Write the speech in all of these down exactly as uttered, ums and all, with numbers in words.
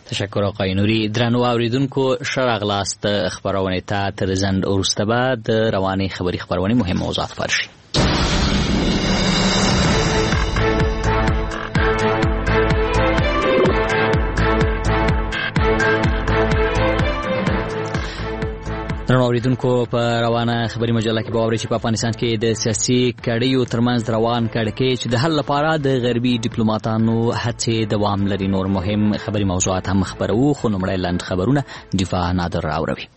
تشکر آقای نوری. درنو اوریدونکو ښه راغلاست خپرونې ته. تر ځنډ وروسته به د روانې خبري خپرونې مهم موضوعات خپاره شي. درنو اوریدونکو په روانه خبري مجله کې به واورئ چې په افغانستان کې د سیاسي کړیو ترمنځ روان کړکېچ چې د حل لپاره د غربي ډیپلوماټانو هڅې دوام لري. نور مهم خبري موضوعات هم خبرو، خو لومړی لنډ خبرونه دفاع نادر راوروي.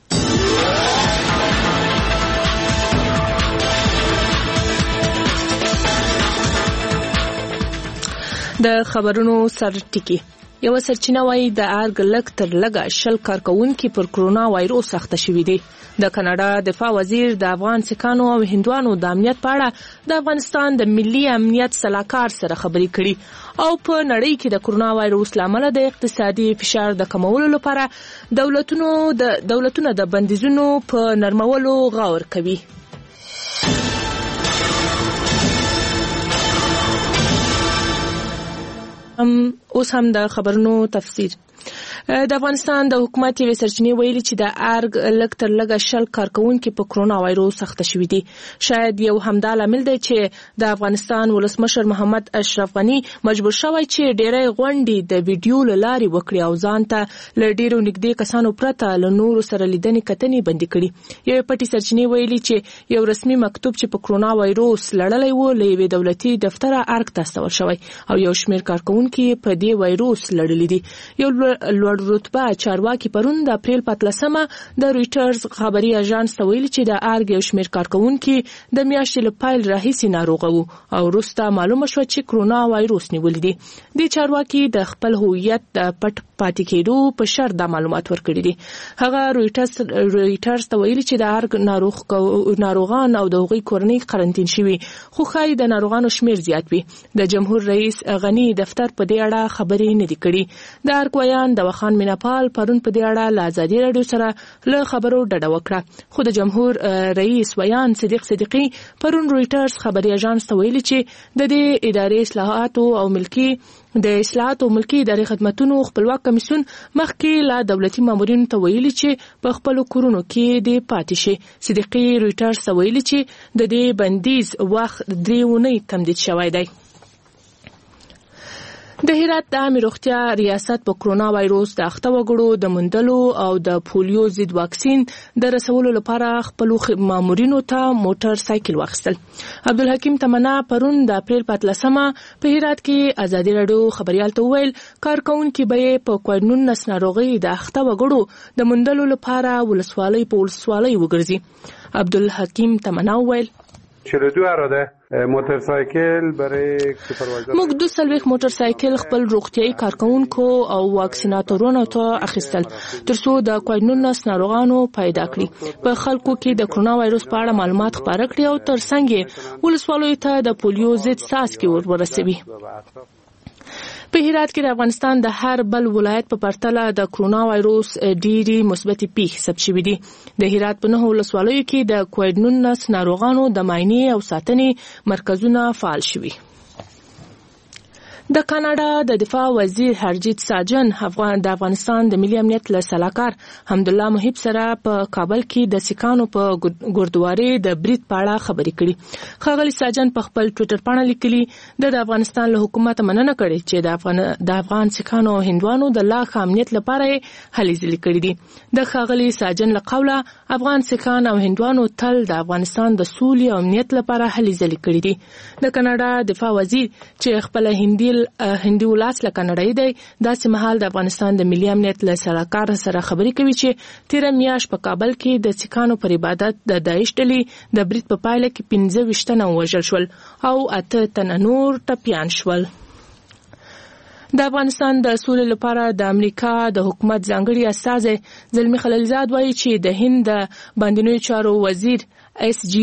د خبرونو سرټکی. یو سرچینه وايي د ارګ لک تر لګه شل کارکونکو پر کرونا وایروس اخته شوي دي. د کاناډا دفاع وزیر د افغان سکانو او هندوانو د امنیت په اړه د افغانستان د ملي امنیت سلاکار سره خبرې کړي او په نړۍ کې د کرونا وایروس لامل د اقتصادي فشار د کمولو لپاره دولتونو د دولتونو د بندیزونو په نرمولو غور کوي. هم اوس هم د خبرونو تفسیر. د افغانستان د حکومت یوې سرچینې ویلي چې د ارګ لک تر لګه شل کارکونکو په کرونا وایروس اخته شوي دي. شاید یو همدا لامل دی چې د افغانستان ولسمشر محمد اشرف غني مجبور شوی چې ډېری غونډې د ویډیو له لارې وکړي او ځان ته له ډېرو نږدې کسانو پرته له نورو سره لیدنې کتنې بندي کړي. یوې پټې سرچینې ویلي چې یو رسمي مکتوب چې په کرونا وایروس لړلی و له یوې دولتي دفتره ارګ ته استول شوی او یو شمېر کارکونکي په دې وایروس لړلي دي. یو لوړ رتبه چارواکي پرون د اپریل په اتلسمه د رویټرز خبري اژانس ته ویلي چې د ارګ یو شمېر کارکونکي د میاشتې له پیل راهیسې ناروغه وو او وروسته معلومه شوه چې کرونا وایروس نیولي دي. دې چارواکي د خپل هویت د پټ پاتې کېدو په شرط د معلومات ورکړي دي. هغه رویټرز رویټرز ته ویلي چې د ارګ ناروغ ناروغان او د هغوی کورنۍ قرنطین شوي خو ښایي د ناروغانو شمېر زیات وي. د جمهور رئیس غني دفتر په دې اړه خبرې نه دي کړي. د ارګ ویان د وخان میناپال پرون په دې اړه له ازادي راډیو سره له خبرو ډډه وکړه خو د جمهور رئیس ویان صدیق صدیقي پرون رویټرز خبري اژانس ته ویلي چې د دې ادارې اصلاحات او ملکی د اصلاحات او ملکی ادارې خدماتونو خپلواک کمیسیون مخکې لا دولتي مامورینو ته ویلي چې په خپل کورونو کې د پاتې شي. صدیقي رویټرز ته ویلي چې د دې بندیز وخت درې اونۍ تمدید شوی دی. د هرات د عامه روغتیا ریاست په کرونا وایروس د اخته وګړو د مندلو او د پولیو ضد واکسین د رسولو لپاره خپل مامورینو ته موټر سایکل واخیستل. عبدالحکیم تمنا پرون د اپریل په اتلسمه په هرات کې ازادي راډیو خبريال ته ویل کارکونکي به په کووډ نولس ناروغي د اخته وګړو د مندلو لپاره ولسوالۍ په ولسوالۍ وګرځي. عبدالحکیم تمنا ویل چهل و دو اراده موتورسایکل برای سوپروایزر موږ د سلويخ موټرسایکل خپل روغتيایي کارکونکو او واکسیناتورونو ته اخیستل ترڅو د کووډ نولس ناروغانو پیدا کړي په خلکو کې د کرونا وایروس په اړه معلومات خپاره کړي او ترڅنګ ولسوالۍ ته د پولیو ضد څاڅکي ورسوي. په هرات کې د افغانستان د هر بل ولایت په پرتله د کرونا وایروس ډېری مثبتې پیښې ثبت شوې دي. د هرات په نهو ولسوالیو کې د کووډ نولس ناروغانو د معاینې او ساتنې مرکزونه فعال شوي. د کاناډا د دفاع وزیر هرجیت ساجن افغان د افغانستان د ملي امنیت له سلاکار حمدالله محب سره په کابل کې د سکانو په ګردواري د بریټ پاړه خبرې کړي. ښاغلي ساجن په خپل ټوئیټر باندې لیکلي د افغانستان له حکومت مننه کړې چې د افغان د افغان سکانو او هندوانو د لا ښه امنیت لپاره هلې ځلې کړې دي. د ښاغلي ساجن له قوله افغان سکان او هندوانو تل د افغانستان د سولې او امنیت لپاره هلې ځلې کړې دي. د کاناډا دفاع وزیر چې خپل هندي هندي ولاس له کاناډای دی داسې مهال د افغانستان د ملي امنیت له سلاکار سره خبرې کوي چې تیر میاشت په کابل کې د سکانو پر عبادت د داعش ډلې د بریټ په پایله کې پنځه ویشت تنه وژل شول او اته تنه نور ټپیان شول. د افغانستان د سولې لپاره د امریکا د حکومت ځانګړي استازی زلمی خلیلزاد وایي چې د هند د باندنیو چارو وزیر اس جی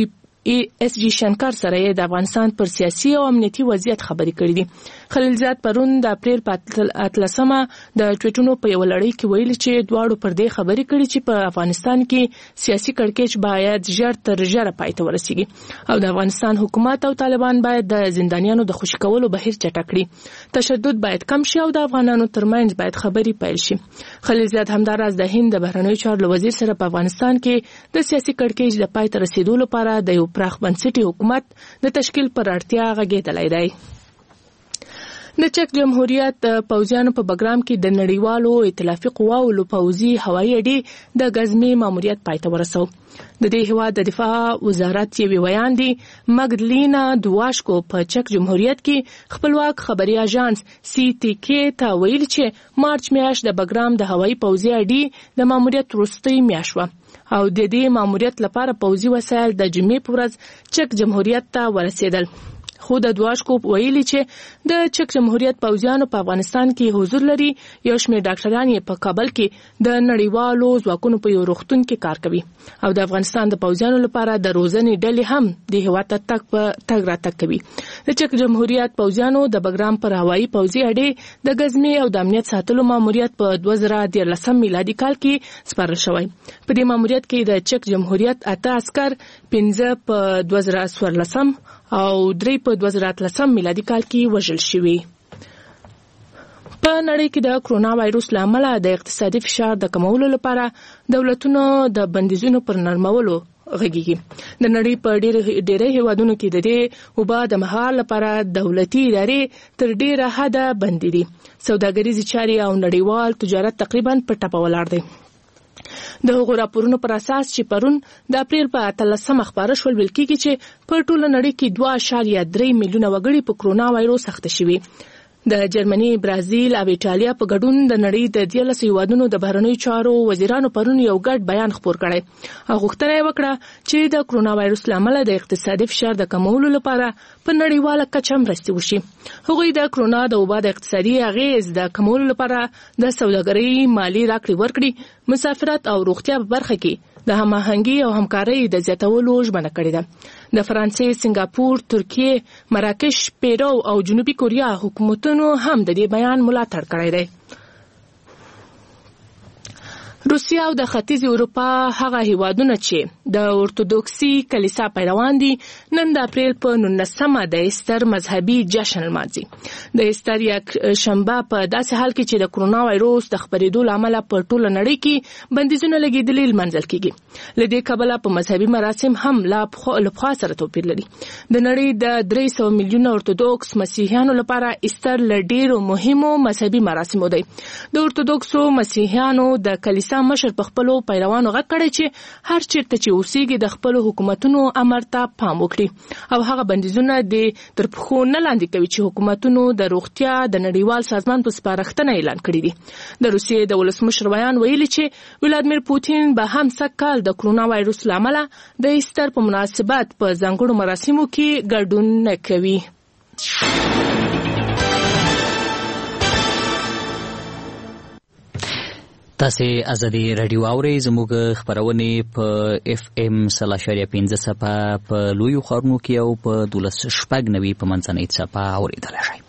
اس جی شنکر سره د افغانستان پر سیاسي او امنیتي وضعیت خبرې کړې دي. خلیلزاد پرون د اپریل په اتلسمه د ټویټونو په یو لړۍ کې ویلي چې دواړو پر دې خبرې کړې چې په افغانستان کې سیاسي کړکېچ باید ژر تر ژره پای ته ورسیږي او د افغانستان حکومت او طالبان باید د زندانیانو د خوشي کولو بهیر چټک کړي. تشدد باید کم شي او د افغانانو ترمنځ باید خبرې پیل شي. خلیلزاد همداراز د هند د بهرنیو چارو وزیر سره په افغانستان کې د سیاسي کړکېچ د پای ته رسیدو لپاره د یو پراخ بنسټي حکومت د تشکیل پر اړتیا غږېدلی دی. د چک جمهوریت پوځیانو په بګرام کې د نړیوالو ائتلافي قواو له پوځي هوایي اډې د غزمې ماموریت پای ته ورسو. د دې هیواد د دفاع وزارت یې ویان دي مګدلینا دواشکو په چک جمهوریت کې خپلواک خبري اژانس سی ټي کې ته ویل چې مارچ میاشت د بګرام د هوایي پوځي اډې د ماموریت وروستۍ میاشت و او د دې ماموریت لپاره پوځي وسایل د جمعې په ورځ چک جمهوریت ته ورسېدل. خو د دواشکو ویلي چې د چک جمهوریت پوځیانو په افغانستان کې حضور لري. یو شمېر ډاکټران یې په کابل کې د نړیوالو ځواکونو په یو روغتون کې کار کوي او د افغانستان د پوځیانو لپاره د روزنې ډلې هم د هیواد ته تګ په تګ راتګ کوي. د چک جمهوریت پوځیانو د بګرام پر هوایي پوځي اډې د غزنی او د امنیت ساتلو ماموریت په دوه زره دیارلسم میلادي کال کې سپارل شوی. په دې ماموریت کې د چک جمهوریت اته عسكر پنځه په دوه زره څوارلسم او درې په دوه زره اتلسم میلادي کال کې وژل شوي. په نړۍ کې د کرونا وایروس لامل د اقتصادي فشار د کمولو لپاره دولتونو د بندیزونو پر نرمولو غږیږي. د نړۍ په ډېر ډېرې هیوادونو کې د دې وبا د مهار لپاره دولتي ادارې تر ډېره حده بندي دي. سوداګریزي چارې او نړیوال تجارت تقریبا په ټپه ولاړ دي. د هغو راپورونو پر اساس چې پرون د اپریل په اتلسمه خبره شول ویل کېږي چې په ټوله نړۍ کې دوه اعشاریه درې میلیونه وګړي په کرونا وایروس اخته شوي. د جرمني، برازیل او ایټالیا په ګډون د نړۍ د دیارلس هیوادونو د بهرنیو چارو وزیرانو پرون یو ګډ بیان خپور کړی او غوښتنه یې وکړه چې د کرونا وایروس لامل د اقتصادي فشار د کمولو لپاره په نړیواله کچه مرستې وشي. هغوی د کرونا د وبا د اقتصادي اغیز د کمولو لپاره د سوداګرۍ مالی راکړې ورکړې، مسافرت او روغتیا په برخه کې د هماهنګي او همکارۍ د زیاتولو ژمنه کړې ده. د فرانسې، سنگاپور، ترکیه، مراکش، پیرو او جنوبي کوریا حکومتونو هم د دې بیان ملاتړ کړی دی. روسیا او د ختیځ اروپا هغه هیوادونه چې د اورتودوکسي کلیسا پیروان دي نن د اپریل په نولسمه د ایستر مذهبي جشن لمانځي. د ایستر یک شنبه په داسې حال کې چې د کرونا وایروس د خپرېدو لامل په ټوله نړۍ کې بندیزونه لګېدلي لمانځل کېږي. له دې کبله په مذهبي مراسم هم لا پخوا سره توپیر لري. د نړۍ د درې سوه میلیونه اورتودوکس مسیحیانو لپاره ایستر له ډېرو مهمو مذهبي مراسمو دی. د اورتودوکسو مسیحیانو د کلیسا مشر په خپلو پیروانو غږ کړی چې هر چیرته چې اوسېږي د خپلو حکومتونو امر ته پام وکړي او هغه بندیزونه د تر پښو نه لاندې کوي چې حکومتونو د روغتیا د نړیوال سازمان په سپارښتنه اعلان کړی دي. د روسیې د ولسمشر ویان ویلي چې ولادمیر پوتین به هم سږ کال د کرونا وایروس له امله د ایستر په مناسبت په ځانګړو مراسمو کې ګډون نه کوي. تاسو ازادي رادیو اورئ. زموږ خبرونه په اف ام سل اشاریه پنځه صفه په لویو ښارونو کې او په دولس شپږ نوي په منځنۍ صفه اورېدلی شئ.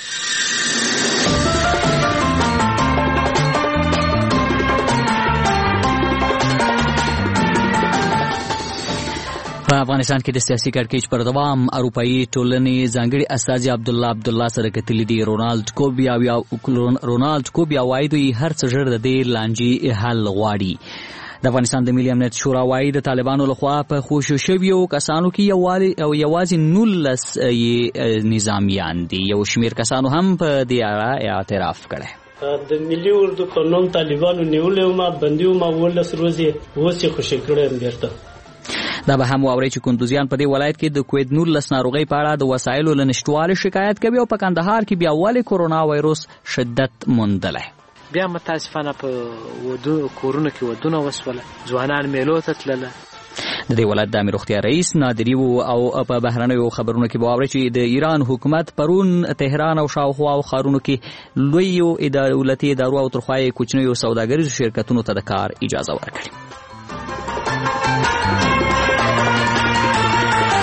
په افغانستان کې د سیاسي کړکېچ پر دوام اروپایي ټولنې ځانګړي استازي عبدالله عبدالله سره کتلي دي. رونالډ کوبیا یا رونالډ کوبیا وایي دوی هر څه ژر د دې لانجې حل غواړي. د افغانستان د ملي امنیت شورا وایي د طالبانو لخوا په خوشو شویو کسانو کې یوازې نولس نظامیان دي. یو شمېر کسانو هم په دې اړه اعتراف کړی. د ملي اردو په نوم طالبانو نیولې وم، بندي وم، اوولس ورځې اوس یې خوشي کړی یم بېرته. دا به هم واورئ چې کندوزیان په دې ولایت کې د کووید نولس ناروغۍ په اړه د وسایلو له نشتوالي شکایت کوي او په کندهار کې بیا ولې کرونا وایروس شدت موندلی. بیا متاسفانه په ودو کورونو کې ودونه وسوله، ځوانان میلو ته تلله. د دې ولایت د امیر روغتیا رئیس نادري وو او په بهرنیو خبرونو کې به واورئ چې د ایران حکومت پرون تهران او شاوخوا ښارونو کې لویو دولتي ادارو او تر خوا یې کوچنیو سوداګریزو شرکتونو ته د کار اجازه ورکړې.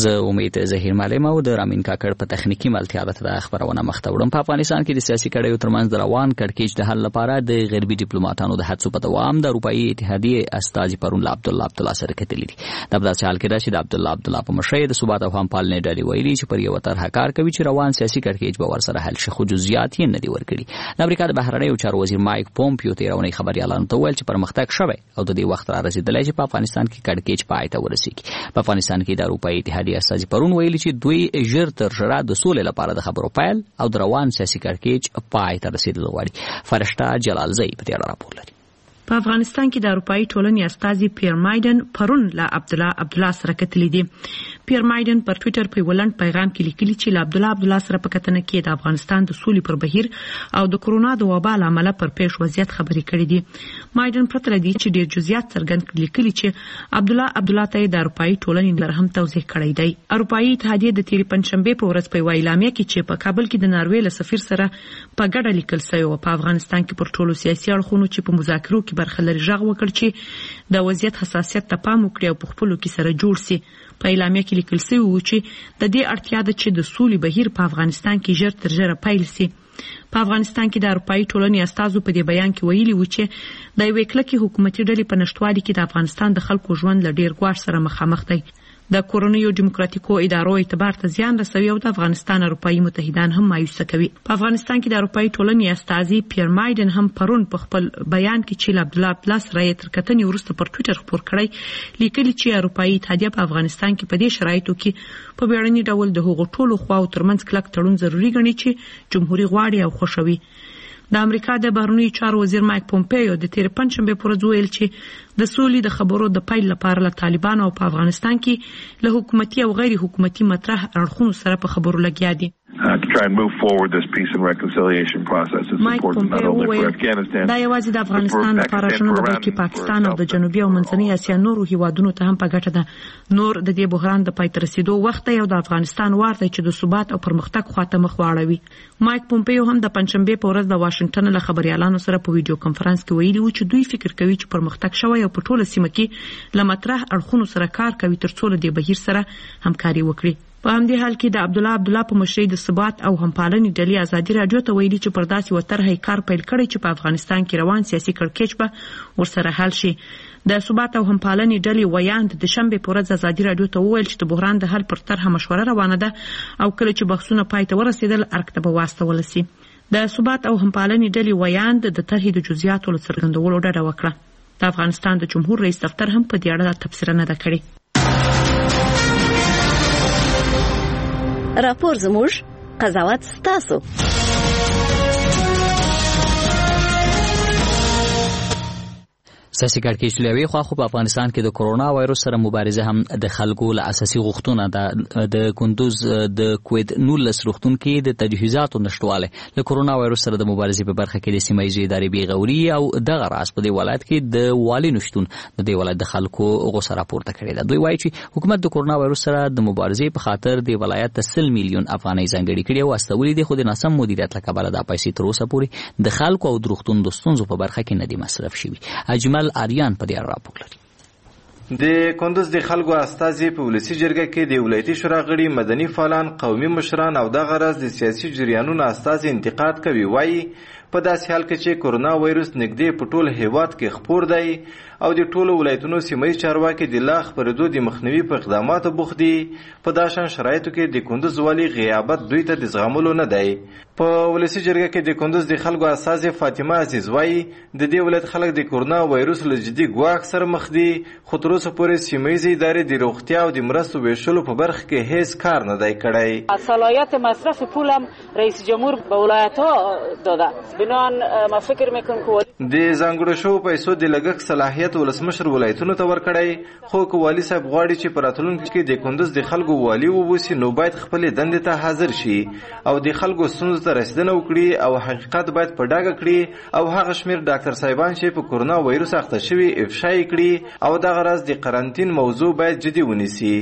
زه امید ظهیر معلم او د رامین کاکړ په تخنیکی ملتیا د خبرونه مخته وړم. په افغانستان کې د سیاسي کړیو ترمنځ د روان کړکېچ د حل لپاره د غربي ډیپلوماټانو د هڅو په دوام د اروپایي اتحادیې استازي پرون له عبدالله عبدالله سره کتلي دي. د داسې حال کې چې د عبدالله عبدالله په مشرۍ د ثبات او همپالنې ډلې ویلي چې پر یو طرحه کار کوي چې روان سیاسي کړکېچ به ورسره حل شي، خو جزئیات یې نه دي ورکړي. د امریکا د بهرنیو چارو وزیر مایک پومپیو تېرونی خبريالانو ته ویل چې پرمختګ شوی او د دې وخت را رسیدلی چې په افغانستان کې کړکېچ پای ته ورسیږي. په افغانستان کې د اروپایي اتحادیې استازي پرون ویلي چې دوی ژر تر ژره د سولې لپاره د خبرو پیل او د روان سیاسي کړکېچ پای ته رسیدل غواړي. فرشته جلالزی په دې اړه راپور لري. په افغانستان کې د اروپایي ټولنې استازي پیر مایدن پرون له عبدالله عبدالله سره کتلي دي. پیر مایدن پر ټوئیټر په ولند پیغام کې لیکلي چې له عبدالله عبدالله سره په کتنه کې د افغانستان د سولې پر بهیر او د کرونا د وبا له امله پر پیښ وضعیت خبرې کړې دي. مایدن پرته له دې چې ډېر جزئیات څرګند لیکلي چې عبدالله عبدالله ته د اروپایي ټولنې لپاره هم توضیح کړی دی. اروپایي اتحادیې د تیرې پنځشنبې په ورځ په اعلامیه کې چې په کابل کې د ناروې له سفیر سره په ګډه لیکل شوی و په افغانستان کې پر ټولو سیاسي اړخونو چې په مذاکرو کې برخه لري غږ وکړ چې د وضعیت حساسیت ته پام وکړي او په خپلو کې سره جوړ سي. په اعلامیه کې لیکل شوی و چې د دې اړتیا ده چې د سولې بهیر په افغانستان کې ژر تر ژره پیل سي. په افغانستان کې د اروپایي ټولنې استازو په دې بیان کې ویلي و چې د یوې کلکې حکومتي ډلې په نشټوالي کې د افغانستان د خلکو ژوند له ډېر ګواښ سره مخامخ دی. د کورونیو ډیموکراتیکو ادارو اعتبار ته زیان رسوي او د افغانستان اروپایي متحدان هم مایوسه کوي. په افغانستان کې د اروپایي ټولنې استازي پیر مایدن هم پرون په خپل بیان کې چې عبدالله عبدالله سره یې تر کتنې وروسته پر ټوئیټر خپور کړی لیکلي چې اروپایي اتحادیه په افغانستان کې په دې شرایطو کې په بیړني ډول د هغو ټولو خواو ترمنځ کلک تړون ضروري ګڼي چې جمهوریت غواړي او خوښوي. د امریکا د بهرنیو چارو وزیر مایک پومپیو د تیرې پنځشنبې په ورځ ویل چې د سولې د خبرو د پیل لپاره له طالبانو او په افغانستان کې له حکومتي او غیر حکومتي مطرح اړخونو سره په خبرو لګیا دي. Uh, to try and move forward this peace and reconciliation process is important not only for Afghanistan دا یوازې د افغانستان لپاره شنه ده بلکې پاکستان او د جنوبي او منځنۍ اسیا نورو هیوادونو ته هم په ګټه ده. نور د دې بحران د پای ته رسیدو وخت دی او د افغانستان وار دی چې د ثبات او پرمختګ خواته مخ واړوي. مایک پومپیو هم د پنځشنبې په ورځ د واشنگټن له خبريالانو سره په ویډیو کانفرنس کې ویلي و چې دوی فکر کوي چې پرمختګ شوی او په ټوله سیمه کې له مطرح اړخونو سره کار کوي ترڅو له دې بهیر سره همکاري وکړي. په همدې حال کې د عبدالله عبدالله په مشرۍ د ثبات او همپالنې ډلې ازادي راډیو ته ویلي چې پر داسې یوه طرحه کار پیل کړی چې په افغانستان کې روان سیاسي کړکېچ به ورسره حل شي. د ثبات او همپالنې ډلې ویاند د شنبې په ورځ ازادي راډیو ته وویل چې د بحران د حل پر طرحه مشوره روانه ده او کله چې بحثونه پای ته ورسېدل ارګ ته به واستول سي. د ثبات او همپالنې ډلې ویاند د طرحې د جزئیاتو له څرګندولو ډډه وکړه. د افغانستان د جمهور رئیس دفتر هم په دې اړه تبصره نه ده کړې. راپور زموږ، قضاوت ستاسو. سیاسي کړکېچ له یوې خوا خو په افغانستان کې د کرونا وایرس سره مبارزه هم د خلکو له اساسي غوښتنو ده. د کندوز د کووید نولس روغتون کې د تجهیزاتو نشټوالی له کرونا وایرس سره د مبارزې په برخه کې د سیمه ییزې ادارې بې غوري او دغه راز په دې ولایت کې د والي نشتون د دې ولایت د خلکو غوسه راپورته کړې ده. دوی وایي چې حکومت د کرونا وایرس سره د مبارزې په خاطر د ولایت ته سل میلیون افغانۍ ځانګړي کړي او استولي دي، خو د ناسم مدیریت له کبله دا پیسې تر اوسه پورې د خلکو او د روغتون د ستونزو په برخه کې نه دي مصرف شوي. اجمل آریان په دې اړه راپور لري. د کندوز د خلکو استازي په ولسی جرګه کې د ولایتي شورا غړي، مدني فعالان، قومي مشران او د غرض د سیاسي جریانونو استازي انتقاد کوي. وایي په داسې حال کې چې کرونا وایرس نږدې په ټول هیواد کې خپور دی او د ټولو ولایتونو سیمه چارواکي د لا خپرېدو د مخنیوي په اقداماتو بوخت دي، په داسې شرایطو کې د کندوز والي غیابت دوی ته د زغملو نه دی. په ولسی جرګه کې د کندوز د خلکو استازي فاطمه عزیز وایي د دې ولایت خلک د کرونا وایرس له جدي ګواښ سره مخ دي، خو تر اوسه پورې سیمه ییزې ادارې د روغتیا او د مرستو ویشلو په برخه کې هیڅ کار نه دی کړی. صلاحیت مصرف پول هم رئیس جمهور به ولایت‌ها داده. بنان ما فکر میکنم که د ځانګړو شوو پیسو د لګښت صلاحیت ولسمشر ولایتونو ته ورکړی، خو که والي صاحب غواړي چې په راتلونکي کې د کندوز د خلکو والي وبوسي نو باید خپلې دندې ته حاضر شي او د خلکو ستونزو ته رسیدنه وکړي او حقیقت باید په ډاګه کړي او هغه شمېر ډاکټر صاحبان چې په کرونا وایرس اخته شوي افشا یې کړي او دغه راز د قرنطین موضوع باید جدي ونیسي.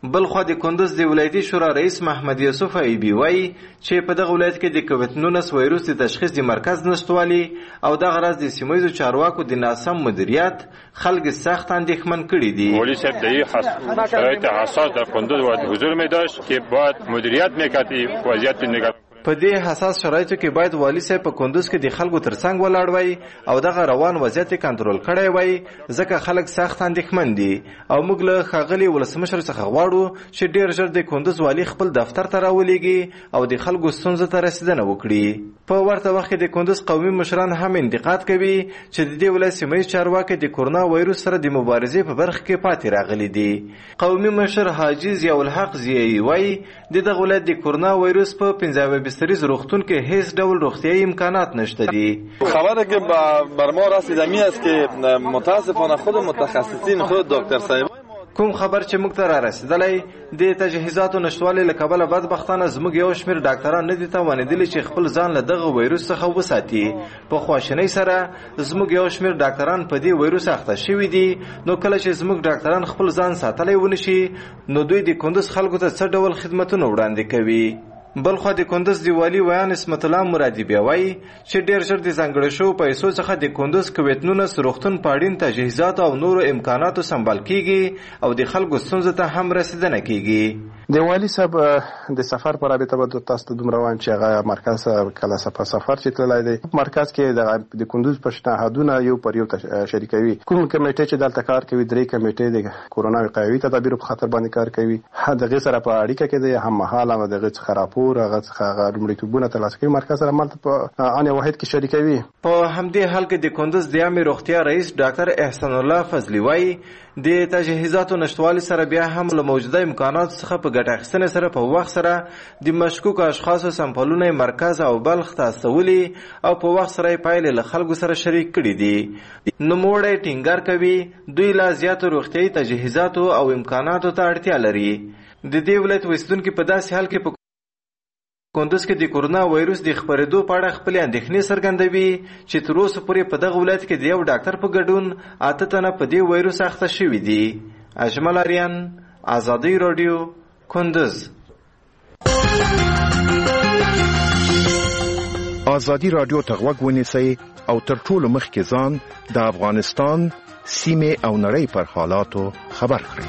بل خو د کندوز د ولایتي شورا رئیس محمد یوسف ایبی وایي چې په دغه ولایت کې د کووډ نولس وایروس د تشخیص د مرکز نشټوالي او دغه راز د سیمه ییزو چارواکو د ناسم مدیریت خلک سخت اندېښمن کړي دي. والی صاحب د این شرایط حساس در کندوز باید حضور می داشت که باید مدیریت میکرد وضعیت نگاه. په دې حساس شرایطو کې باید والی صاحب په کندوز کې د خلکو ترڅنګ ولاړ وای او دغه روان وضعیت کنټرول کړی وای، ځکه خلک سخت اندېښمن دي او موږ له ښاغلي ولسمشر څخه غواړو چې ډېر ژر د کندوز والی خپل دفتر ته راولېږي او د خلکو ستونزو ته رسیدنه وکړي. په ورته وخت کې د کندوز قومي مشران هم انتقاد کوي چې د دې ولایت سیمه ییز چارواکي د کورونا وایروس سره د مبارزې په برخه کې پاتې راغلي دي. قومي مشر حاجي ضیاءالحق ضیایی وایي د دغه ولایت د کورونا وایروس په پنځه بستریز روغتون که هیچ ډول روغتیایی امکانات نشته دي. خبره که بر ما رسیده می است که متاسفانه خود متخصصین خود دکتر صاحب کوم خبر چې موږ ته را رسیدلی د تجهیزاتو نشتوالي له کبله بدبختانه زموږ یو شمېر ډاکټران نه دي توانېدلي چې خپل ځان له دغه وایروس څخه وساتي. په خواشینۍ سره زموږ یو شمېر ډاکټران په دې وایروس اخته شوي دي، نو کله چې زموږ ډاکټران خپل ځان ساتلی ونشي نو دوی د کندوز خلکو ته څه ډول خدمتونه وړاندې کوي. بل خو د کندوز دی والی ویان اسمت الله مرادی بیا وایي چې ډېر ژر د ځانګړو شوو پیسو څخه د کندوز کووډ نولس روغتون په اړین تجهیزات او نورو امکاناتو سمبال کیږي او د خلکو ستونزو ته هم رسیدنه کیږي. د والی صاحب د سفر پر رابطه به تاسو ته دومره وایم چې هغه مرکز کله په سفر چې تللی دی، مرکز کې د کندوز پیشنهادونه یو پر یو شریکوي. کوم کمیټې چې دلته کار کوي، درې کمیټې د کورونا وقایوي تدابیرو په خاطر باندې کار کوي، هغه سره په اړیکه کې دی، هم مهال هم دغه څخه راپور هغه څخه لومړیتوبونه ترلاسه کوي، مرکز سره مالته په ان واحد کې شریکوي. په همدې حال کې د کندوز د عامې روغتیا رئیس ډاکټر احسان الله فضلي وایي د تجهیزاتو نشتوالي سره بیا هم له موجوده امکاناتو څخه په ګټه اخیستنې سره په وخت سره د مشکوکو اشخاصو سمپلونه مرکز او بلخ ته استولي او په وخت سره یې پایلې له خلکو سره شریک کړي دي. نوموړی ټینګار کوي دوی لا زیاتو روغتیایي تجهیزاتو او امکاناتو ته اړتیا لري. د دې ولایت اوسېدونکي په داسې حال کې په کندوز کې د کورونا وایروس د خپرېدو په اړه خپلې اندېښنې څرګندوي چې تر اوسه پورې په دغه ولایت کې د یو ډاکټر په ګډون اته تنه په دې وایروس اخته شوي دي. اجمل اریان، ازادي راډیو، کندوز. ازادي راډیو ته غوږ ونیسئ او تر ټولو مخکې ځان د افغانستان سیمې او نړۍ پر حالاتو خبر کړئ.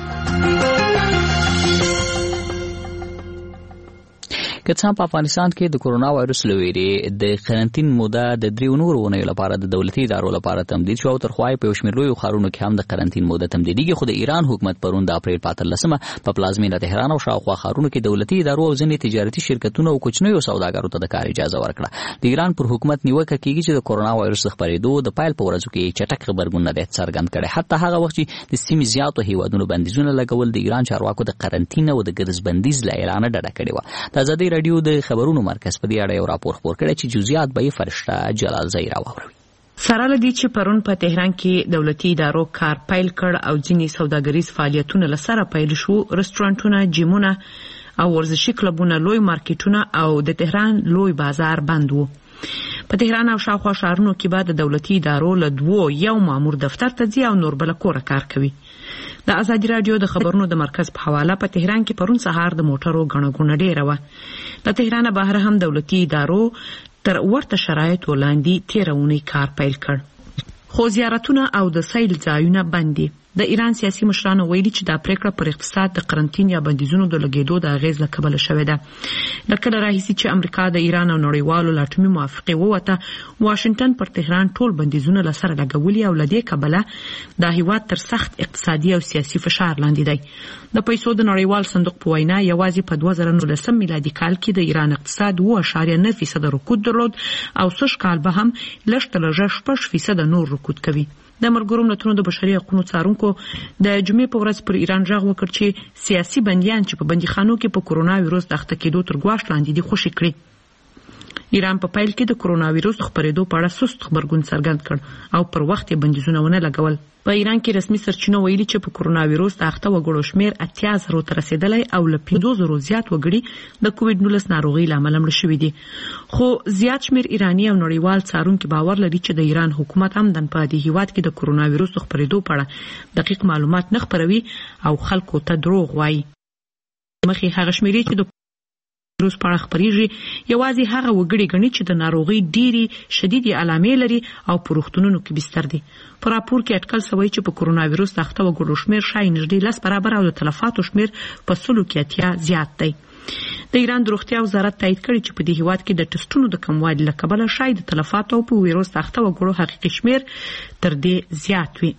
که څه په افغانستان کې د کورونا وایروس له ویرې د قرنټین موده د دریو نورو اونیو لپاره د دولتي ادارو لپاره تمدید شو او تر خوا په یو شمېر لویو ښارونو کې هم د قرنټین موده تمدیدېږي. خو د ایران حکومت پرون د اپریل په اتلسمه په پلازمینه تهران او شاوخوا ښارونو کې دولتي ادارو او ځینې تجارتي شرکتونو او کوچنیو سوداګرو ته د کار اجازه ورکړه. د ایران پر حکومت نیوکه کیږي چې د کورونا وایروس خپرېدو د پیل په ورځو کې چټک خبرګون نه دی څرګند کړی. حتی هغه وخت چې د سیمې زیاتو هیوادونو بندیزونه لګول د ایران چارواکو د قرنټین او د ګرځ بندیز له اعلان ډډه کړې وه. د ازادي راډیو د خبرونو مرکز په دې اړه یو راپور خپور کړی چې جزئیات به یې فرشته جلال زهیر واوروي. سره لدی چې پرون په تهران کې دولتي ادارو کار پیل کړ او ځینې سوداګریز فعالیتونه لسره پیل شو. رستورانټونه، جیمونه او ورزشي کلبونه، لوی مارکیټونه او د تهران لوی بازار بند وو. په تهران او شاوخوا ښارونو کې به د دولتي ادارو له دوو یو مامور دفتر ته ځي او نور بله کوره کار کوي. د ازادي راډیو د خبرونو د مرکز په حواله په تهران کې پرون سهار د موټرو غڼه غونه ډیره وه. له تهران بهر هم دولتي ادارو تر ورته شرایطو لاندې تېره اونۍ کار پیل کړ. خو زیارتونه او د سیل ځایونه بند دي. د ایران سیاسي مشرانو ویلي چې دا پریکړه پر اقتصاد د قرنټین یا بندیزونو د لګېدو د اغیز له کبله شوې ده. له کله راهیسې چې امریکا د ایران او نړیوالو له اټومي موافقې ووته، واشنګټن پر تهران ټول بندیزونه له سره لګولي او له دې کبله دا هیواد تر سخت اقتصادي او سیاسي فشار لاندې دی. د پیسو د نړیوال صندوق په وینا یوازې په دوه زره نولسم میلادي کال کې د ایران اقتصاد اوه اعشاریه نه فیصده رکود درلود او سږ کال به هم لږ تر لږه شپږ فیصده نور رکود کوي. د ملګرو ملتونو د بشري حقوقو څارونکو د جمعې په ورځ پر ایران غږ وکړ چې سیاسي بندیان چې په بندیخانو کې په کورونا وایروس د اخته کېدو تر ګواښ لاندې دي خوشي کړي. ایران په پیل کې د کورونا وایروس خپرېدو په اړه سست خبرګون څرګند کړ او پر وخت یې بندیزونه ونه لګول. په ایران کې رسمي سرچینو ویلي چې په کورونا وایروس د اخته وګړو شمېر اتیا زرو ته رسېدلی او له پنځو زرو زیات وګړي د کووډ نولس ناروغۍ له امله مړه شوي دي. خو زیات شمېر ایراني او نړیوال څارونکي باور لري چې د ایران حکومت عمدن په دې هیواد کې د کورونا وایروس خپرېدو په اړه دقیق معلومات نه خپروي او خلکو ته دروغ وایي. مخې هغه شمیرې چې د ویروس په اړه خبرېږي یوازې هغه وګړي ګڼي چې د ناروغۍ ډېرې شدیدې علامې لري او په روغتونونو کې بستر دي. په راپور کې اټکل شوی چې په کرونا ویروس د اخته وګړو شمېر ښایي نږدې لس برابره او د تلفاتو شمېر په سلو کې اتیا زیات دی. د ایران د روغتیا وزارت تایید کړی چې په دې هیواد کې د ټسټونو د کموالي له کبله شاید د تلفاتو په ویروس د اخته وګړو حقیقي شمېر تر دې زیات وي.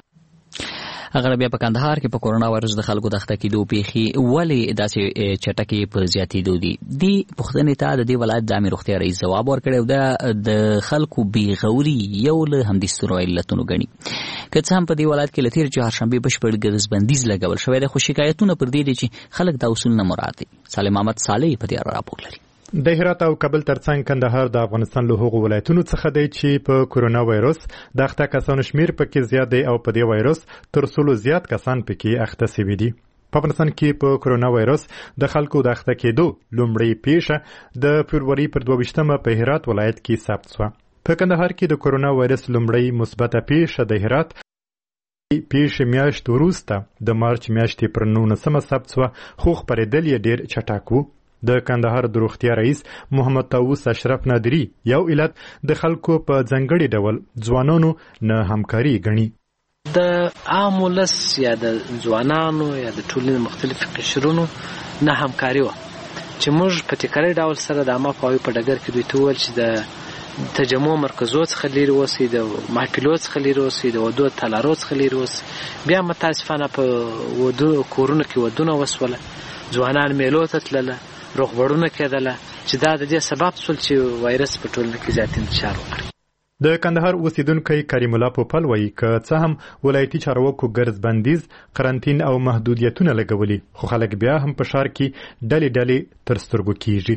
هغه بیا په کندهار کې په کورونا وایرس د خلکو د اخته کېدو پیښې ولې داسې چټکې په زیاتېدو دي. دې پوښتنې ته د دې ولایت جامع روغتیا رئیس ځواب ورکړی او د خلکو بېغوري یو له همدې سترو علتونو ګڼي. که څه هم په دې ولایت کې له تېرې چهارشنبې بشپړ ګرځبندیز لګول شوی دی، خو شکایتونه پر دې دي چې خلک دا اصول نه مراعات دي. سالم احمد صالح په دې اړه راپور لري. د هرات او کابل ترڅنګ کندهار د افغانستان له هغو ولایتونو څخه دی چې په کورونا وایرس د اخته کسانو شمیر پکې زیات دی او په دې وایرس تر څلو زیات کسان پکې اخته شوي دي. په افغانستان کې په کورونا وایرس د خلکو د اخته کېدو لومړی پیښه د فبروري پر دوه ویشتمه په هرات ولایت کې ثبت شوه. په کندهار کې د کورونا وایرس لومړی مثبته پیښه د هرات پیښې میاشت وروسته د مارچ میاشتې پر نولسمه ثبت شوه، خو خپرېدل یې ډېر چټک و. د کندهار د روغتیا رئیس محمد طاووس اشرف نادري یو علت د خلکو په ځانګړي ډول ځوانانو نه همکاري ګڼي. د عام ولس یا د ځوانانو یا د ټولنې مختلفو قشرونو نه همکاري وه چې موږ په تکراري ډول سره د عامه پوهاوي په ډګر کې دوی ته وویل چې د تجمع مرکزو څخه لرې اوسئ، د محفلو څخه لرې اوسئ، د ودو تالارو څخه لرې اوسئ. بیا متاسفانه په ودو کورونو کې ودونه وسوله، ځوانان میلو ته تلله، روغبړونه کېدله چې دا د دې سبب شول چې وایرس په ټولنه کې زیات انتشار وکړي. د کندهار اوسیدونکی کریم الله پوپل وایي که څه هم ولایتي چارواکو ګرځبندیز، قرنطین او محدودیتونه لګولي، خو خلک بیا هم په ښار کې ډلې ډلې تر سترګو کېږي.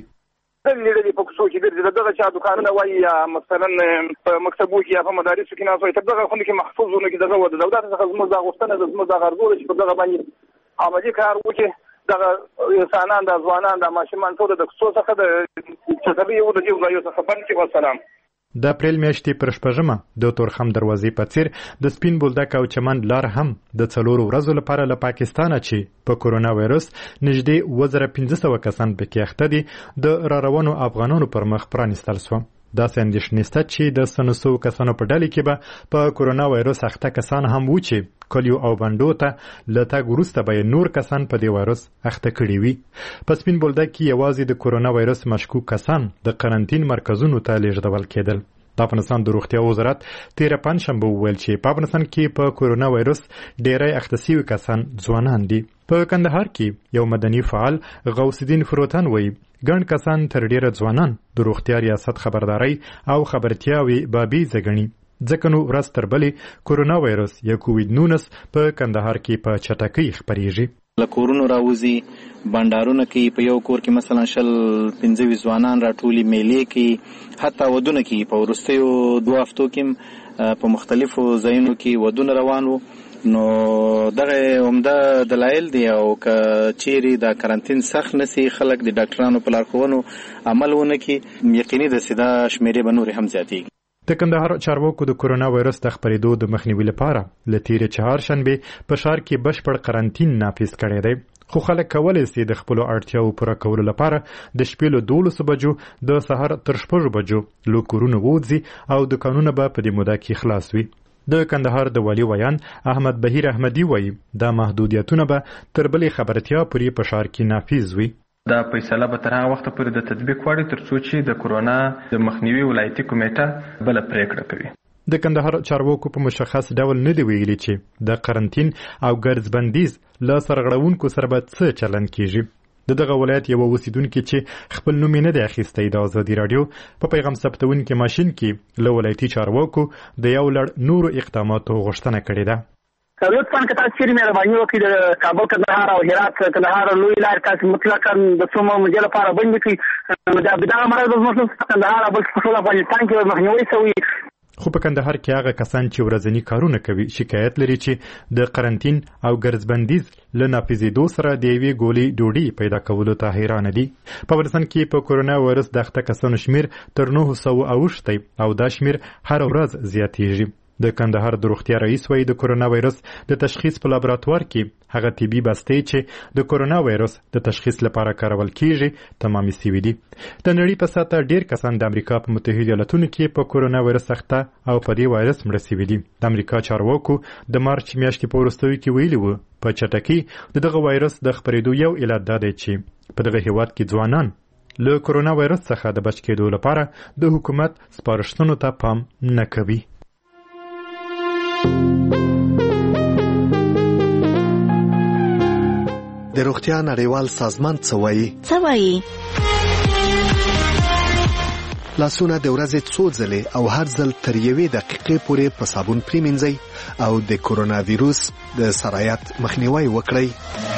ډلې په کوڅو کې ګرځي، دغه چا دوکانونه وایي یا مثلا په مکتبو کې یا په مدارسو کې ناست وایي، تر دغه خوندې کې محفوظ ونه کې دغه د دولت څخه زموږ دا غوښتنه ده، زموږ دا غرض ده چې په دغه باندې عملي کار وکړي. دغه انسانان د ځوانان د ماشومان ټول د کوڅو څخه د چترۍ او د دې ځایو څخه بند کړي. والسلام. د اپریل میاشتې پر شپږمه د تورخم دروازې په څیر د سپین بولدک او چمن لار هم د څلورو ورځو لپاره له پاکستانه چې په کورونا وایرس نږدې اووه زره پنځه سوه کسان پکې اخته دي د راروانو افغانانو پر مخ پرانیستل شوه. داسې اندېښنې شته چې د سلو سوو کسانو په ډلې کې به په کورونا وایرس اخته کسان هم وو چې کلیو او بنډو ته له تګ وروسته به یې نور کسان په دې وایرس اخته کړي وي. په سپین بولدک کې یوازې د کورونا وایرس مشکوک کسان د قرنطین مرکزونو ته لیږدول کېدل. د افغانستان د روغتیا وزارت تېره پنجشنبه وویل چې په افغانستان کې په کورونا وایرس ډېری اخته شوي کسان ځوانان دي. په کندهار کې یو مدني فعال غوث الدین فروتن وایي ګڼ کسان تر ډېره ځوانان د روغتیا ریاست خبرداري او خبرتیاوې بابیزه ګڼي. ځکه نو ورځ تر بلې کورونا وایرس یا کووید نولس په کندهار کې په چټکۍ خپرېږي. له کورونو راوځي، بانډارونه کوي، په یو کور کې مثلا شل پنځه ویشت ځوانان راټولي، میلې کوي، حتی ودونه کوي. په وروستیو دوه هفتو کې په مختلفو ځایونو کې ودونه روان وو. نو دغه عمده دلایل دي او که چیرې د قرنطین سخت نسی خلک د ډاکټرانو په لارښوونو عمل ونه کړي، یقیني ده چې دا شمیرې به نورې هم زیاتېږي. د کندهار چارواکو د کورونا وایرس د خپرېدو د مخنیوي لپاره له تېرې چهارشنبې په ښار کې بشپړ قرنطین نافذ کړی دی، خو خلک کولی سي د خپلو اړتیاو پوره کولو لپاره د شپې له دولسو بجو د سهار تر شپږو بجو له کورونو ووځي او دوکانونه به په دې موده کې خلاص وي. د کندهار د والي ویان احمد بهیر احمدي وایي دا محدودیتونه به تر بلې خبرتیا پورې په ښار کې نافذ وي. دا فیصله به تر هغه وخته پورې د تطبیق واړي تر څو چې د کورونا د مخنیوي ولایتي کمیټه بله پریکړه کوي. د کندهار چارواکو په مشخص ډول نه دی ویلي چې د قرنطین او ګرځبندیز له سرغړونکو سره به څه چلند کیږي. د دغه ولایت یو اوسیدونکي چې خپل نوم یې نه دی اخیستی د ازادي راډیو په پیغام ثبتونکي ماشین کې له ولایتي چارواکو د یو لړ نورو اقداماتو غوښتنه کړې ده. لطفا که تاسو چیرې مهرباني وکړئ د کابل کندهار او هرات کندهار لوی لارې تاسو مطلقاً د څو مودې لپاره بندې کړئ. دغه مرض به زموږ کندهار او بلکې په ټول افغانستان کې مخنیوی شوی. خو په کندهار کې هغه کسان چې ورځني کارونه کوي شکایت لري چې د قرنطین او ګرځبندیز له نافذېدو سره د یوې ګولې ډوډۍ پیدا کولو ته حیرانه دي. په افغانستان کې په کورونا وایرس د اخته کسانو شمېر تر نهه سوه اوښتی او دا شمېر هره ورځ زیاتېږي. د کندهار د روغتیا رئیس وایي د کرونا وایرس د تشخیص په لابراتوار کې هغه طبي بستې چې د کرونا وایرس د تشخیص لپاره کارول کیږي تمامي سوي دي. د نړۍ په سطحه ډیر کسان د امریکا په متحده ایالتونو کې په کرونا وایرس اخته او په دې وایرس مړه سوي دي. د امریکا چارواکو د مارچ میاشتې په وروستیو کې ویلي وو په چټکۍ د دغه وایرس د خپرېدو یو علت دا دی چې په دغه هیواد کې ځوانان له کرونا وایرس څخه د بچ کېدو لپاره د حکومت سپارښتنو ته پام نه کوي. د روغتیا نړیوال سازمان څه وایي؟ څه وایي؟ لاسونه د ورځې څو ځلې او هر ځل تر یوې دقیقې پورې په صابون پریمنځئ او د کرونا ویروس د سرایت مخنیوی وکړئ.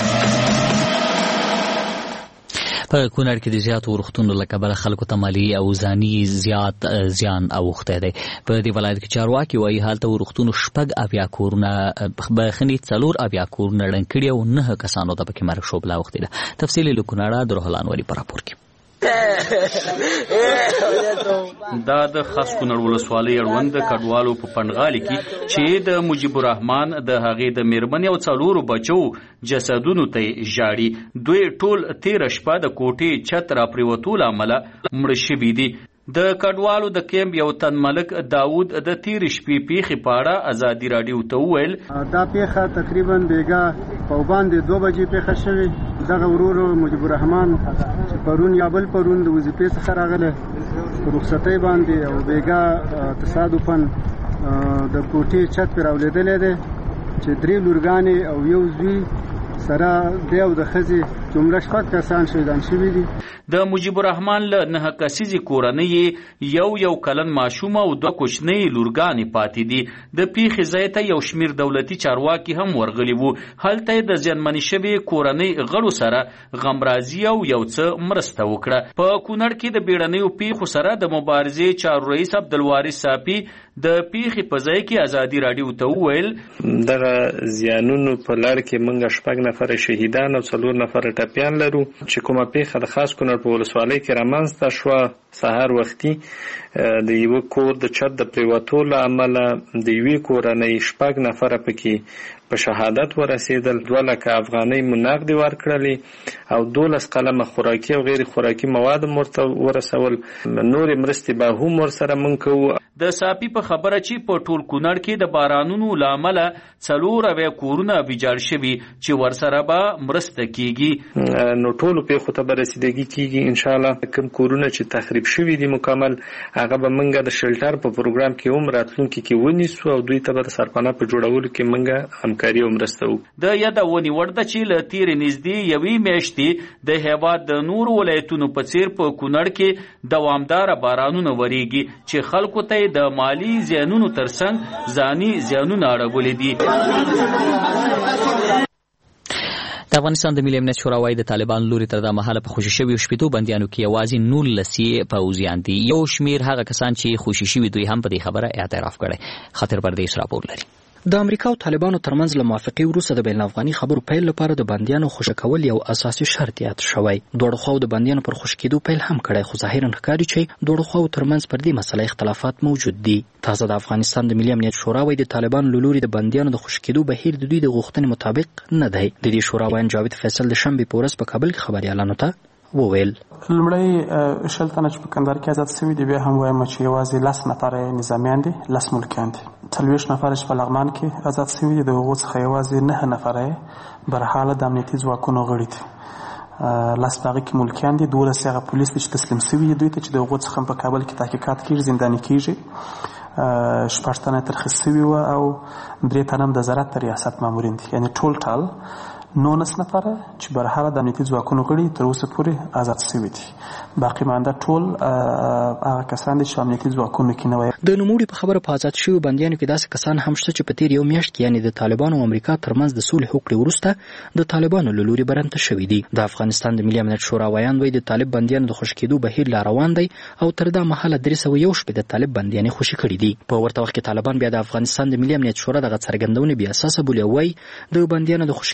په کونړ کې د زیاتو روغتونونو له کبله خلکو ته مالي او ځاني زیات زیان اوښتی دی. په دې ولایت کې چارواکي وایي هلته روغتونو شپږ اویا کورونه بخښنې څلور اویا کورونه ړنګ کړي او نهه کسانو ته پکې مرګ شوبله اوښتې ده. تفصیل له کونړه د روح الله انوري په راپور کې. دا د خاص کونړ ولسوالۍ اړوند کډوالو په پنډغالي کې چې د مجیب الرحمن د هغې د میرمنې او څلورو بچو جسدونو ته ژاړي. دوی ټول تېره شپه د کوټې چت را پرېوتو له امله مړه شوي دي. د کډوالو د کیمپ یو تن ملک داود د تېرې شپې پیښې په اړه ازادي راډیو ته وویل دا پیښه تقریبا بیګا په باندې دوه بجې پیښه شوې. دغه ورور مجیب الرحمن چې پرون یا بل پرون د وظیفې څخه راغلی په رخصتۍ باندې او بیګا تصادفا د کوټې چت پرې راولېدلی دی چې درې لورګانې او یو زوی سره دی او د ښځې جمله شپږ کسان شهیدان شوي دي. د مجیب الرحمن له نهه کسیزې کورنۍ یو یو کلن ماشوم او دوه کوچنۍ لورګانې پاتې دي. د پیښې ځای ته یو شمیر دولتي چارواکي هم ورغلي وو. هلته یې د زیانمنې شوې کورنۍ غړو سره غمرازي او یو څه مرسته وکړه. په کونړ کې د بیړنیو پیښو سره د مبارزې چارو رئیس عبدالوارث صافي د پیښې په ځای کې ازادي راډیو ته وویل دغه زیانونو په لړ کې موږ شپږ نفره شهیدان او څلور نفره ټپیان لرو چې کومه پیښه د خاص کونړ په ولسوالۍ کې رامنځته شوه سهار وختي د یوه کور د چت د پرېوتو له امله د یوې کورنۍ شپږ نفره پکې په شهادت ورسېدل. دوه لکه افغانۍ مو نغدې ورکړلې او دولس قلمه خوراکي او غیر خوراکي مواد هم ورته ورسول. نورې مرستې به هم ورسره موږ کوو. د صافي په خبره چې په ټول کونړ کې د بارانونو له امله څلور اویا کورونه ویجاړ شوي چې ورسره به مرسته کیږي. نو ټولو پیښو ته به رسیدګي کیږي انشاءالله. کوم کورونه چې تخریب شوي دي مکمل هغه به موږ د شلټر په پروګرام کې هم راتلونکي کې ونیسو او دوی ته به د سرپناه په جوړولو کې موږ همکاري او مرسته وکړو. د یادونې وړ ده چې له تېرې نږدې یوې میاشتې د هېواد د نورو ولایتونو په څېر په کونړ کې دوامداره بارانونه وریږي چې خلکو ته د مالی زیانونو ترڅنګ ځاني زیانونه اړولي دي. د افغانستان د ملي امنیت شورا وايي د طالبان لوري تر دا مهاله په خوشي شوي شپېتو بندیانو کې یوازې نولس یې پوځیان دي. یو شمیر هغه کسان چې خوشي شوي دوی هم په دې خبره اعتراف کړی. خاطر پردیس راپور لري. د امریکا او طالبانو ترمنځ له موافقې وروسته د بین افغاني خبرو پیل لپاره د بندیانو خوشي کول یو اساسي شرط یاد شوی. دواړو خواو د بندیانو پر خوشي کېدو پیل هم کړی خو ظاهرا ښکاري چې دواړو خواو ترمنځ پر دې مسله اختلافات موجود دي. تازه د افغانستان د ملي امنیت شورا وايي د طالبانو له لوري د بندیانو د خوشي کېدو بهیر د دوی د غوښتنې مطابق نه دی. د دې شورا وایي جاوید فیصل د شنبې په ورځ په کابل کې خبريالانو ته وویل لومړی شل تنه چې په کندهار کې آزاد شوي دي بیا هم وایم چې یوازې لس نفره نظامیان دي لس ملکیان دي. څلوېښت نفره چې په لغمان کې آزاد شوي دي د هغو څخه یوازې نهه نفره برحاله د امنیتي ځواکونو غړي دي. لس په هغې کې ملکیان دي. دولس هغه پولیس دي چې تسلیم شوي دي دوی ته چې د هغو څخه په کابل کې تحقیقات کېږي زنداني کېږي. شپږ تنه ترخیص شوي وه او درې تنه هم د زراعت د ریاست مامورین دي. یعنې ټول ټال نولس نفره چې برحاله د امنیتي ځواکونو غړي تر اوسه پورې آزاد شوي دي. باقي مانده ټول هغه کسان دي چې امنیتي ځواکونو کې نه وي. د نوموړي په خبره په آزاد شویو بندیانو کې داسې کسان هم شته چې په تېر یو میاشت کې یعنې د طالبانو او امریکا ترمنځ د سولې هوکړې وروسته د طالبانو له لوري برمته شوي دي. د افغانستان د ملي امنیت شورا وایان وایي د طالب بندیانو د خوشي کېدو بهیر لا روان دی او تر دا مهاله درې سوه یو شپې د طالب بندیانې خوشي کړي دي. په ورته وخت کې طالبان بیا د افغانستان د ملي امنیت شورا دغه څرګندونې بې اساسه بولي او وایي د بندیانو د خوشي کېدو د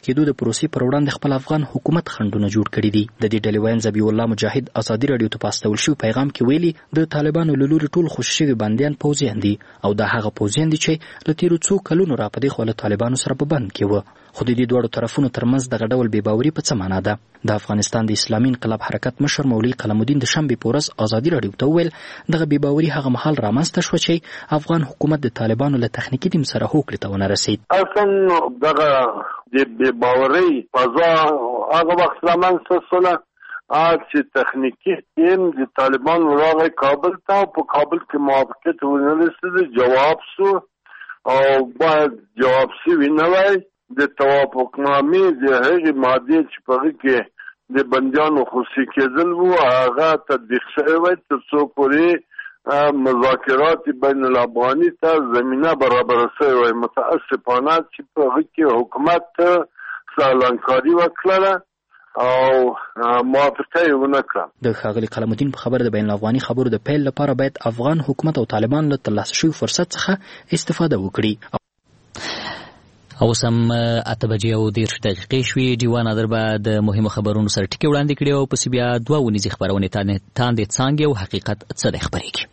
پروسې پر وړاندې خپل افغان حکومت خنډونه جوړ کړي دي. د دې ډلې وایم ذبیح الله مجاهد ازادي راډیو ته په استول شوي پیغام کې ویلي د طالبانو له لوري ټول خوشي شوي بندیان پوځیان دي او دا هغه پوځیان دي چې له تېرو څو کلونو را په دې خوا له طالبانو سره په بند کې وه. خو د دې دواړو طرفونو ترمنځ دغه ډول بېباوري په څه معنا ده؟ د افغانستان د اسلامي انقلاب حرکت مشر مولوي قلم الدین د شنبې په ورځ ازادي راډیو ته وویل دغه بېباوري هغه مهال رامنځته شوه چې افغان حکومت د طالبانو له تخنیکي ټیم سره هوکړې ته ونه رسېد. اصلا دغه د بېباورۍ فضا هغه وخت رامنځته شوله چې تخنیکي ټیم د طالبانو راغی کابل ته او په کابل کې موافقت ونه رسېده، جواب شو او باید جواب شوي نه وای. د توافقنامې د هغې مادې چې په هغې کې د بندیانو خوشي کېدل وو هغه تطبیق شوی وای تر څو پورې مذاکرات بین الافغاني ته زمینه برابره شوې وای. متاسفانه چې په هغې کې حکومت سالانکاري وکړله او موافقه یې ونه کړه. د ښاغلي قلم الدین په خبر د بین الافغاني خبرو د پیل لپاره باید افغان حکومت او طالبان له ترلاسه شوي فرصت څخه استفاده وکړي. اوس هم اته بجې او دېرش دقیقې شوې. ډیوان ادر به د مهمو خبرونو سره ټکې وړاندې کړي او پسې بیا دوه ونیزې خپرونې تاندې څانګې او حقیقت څه دی خپرېږي.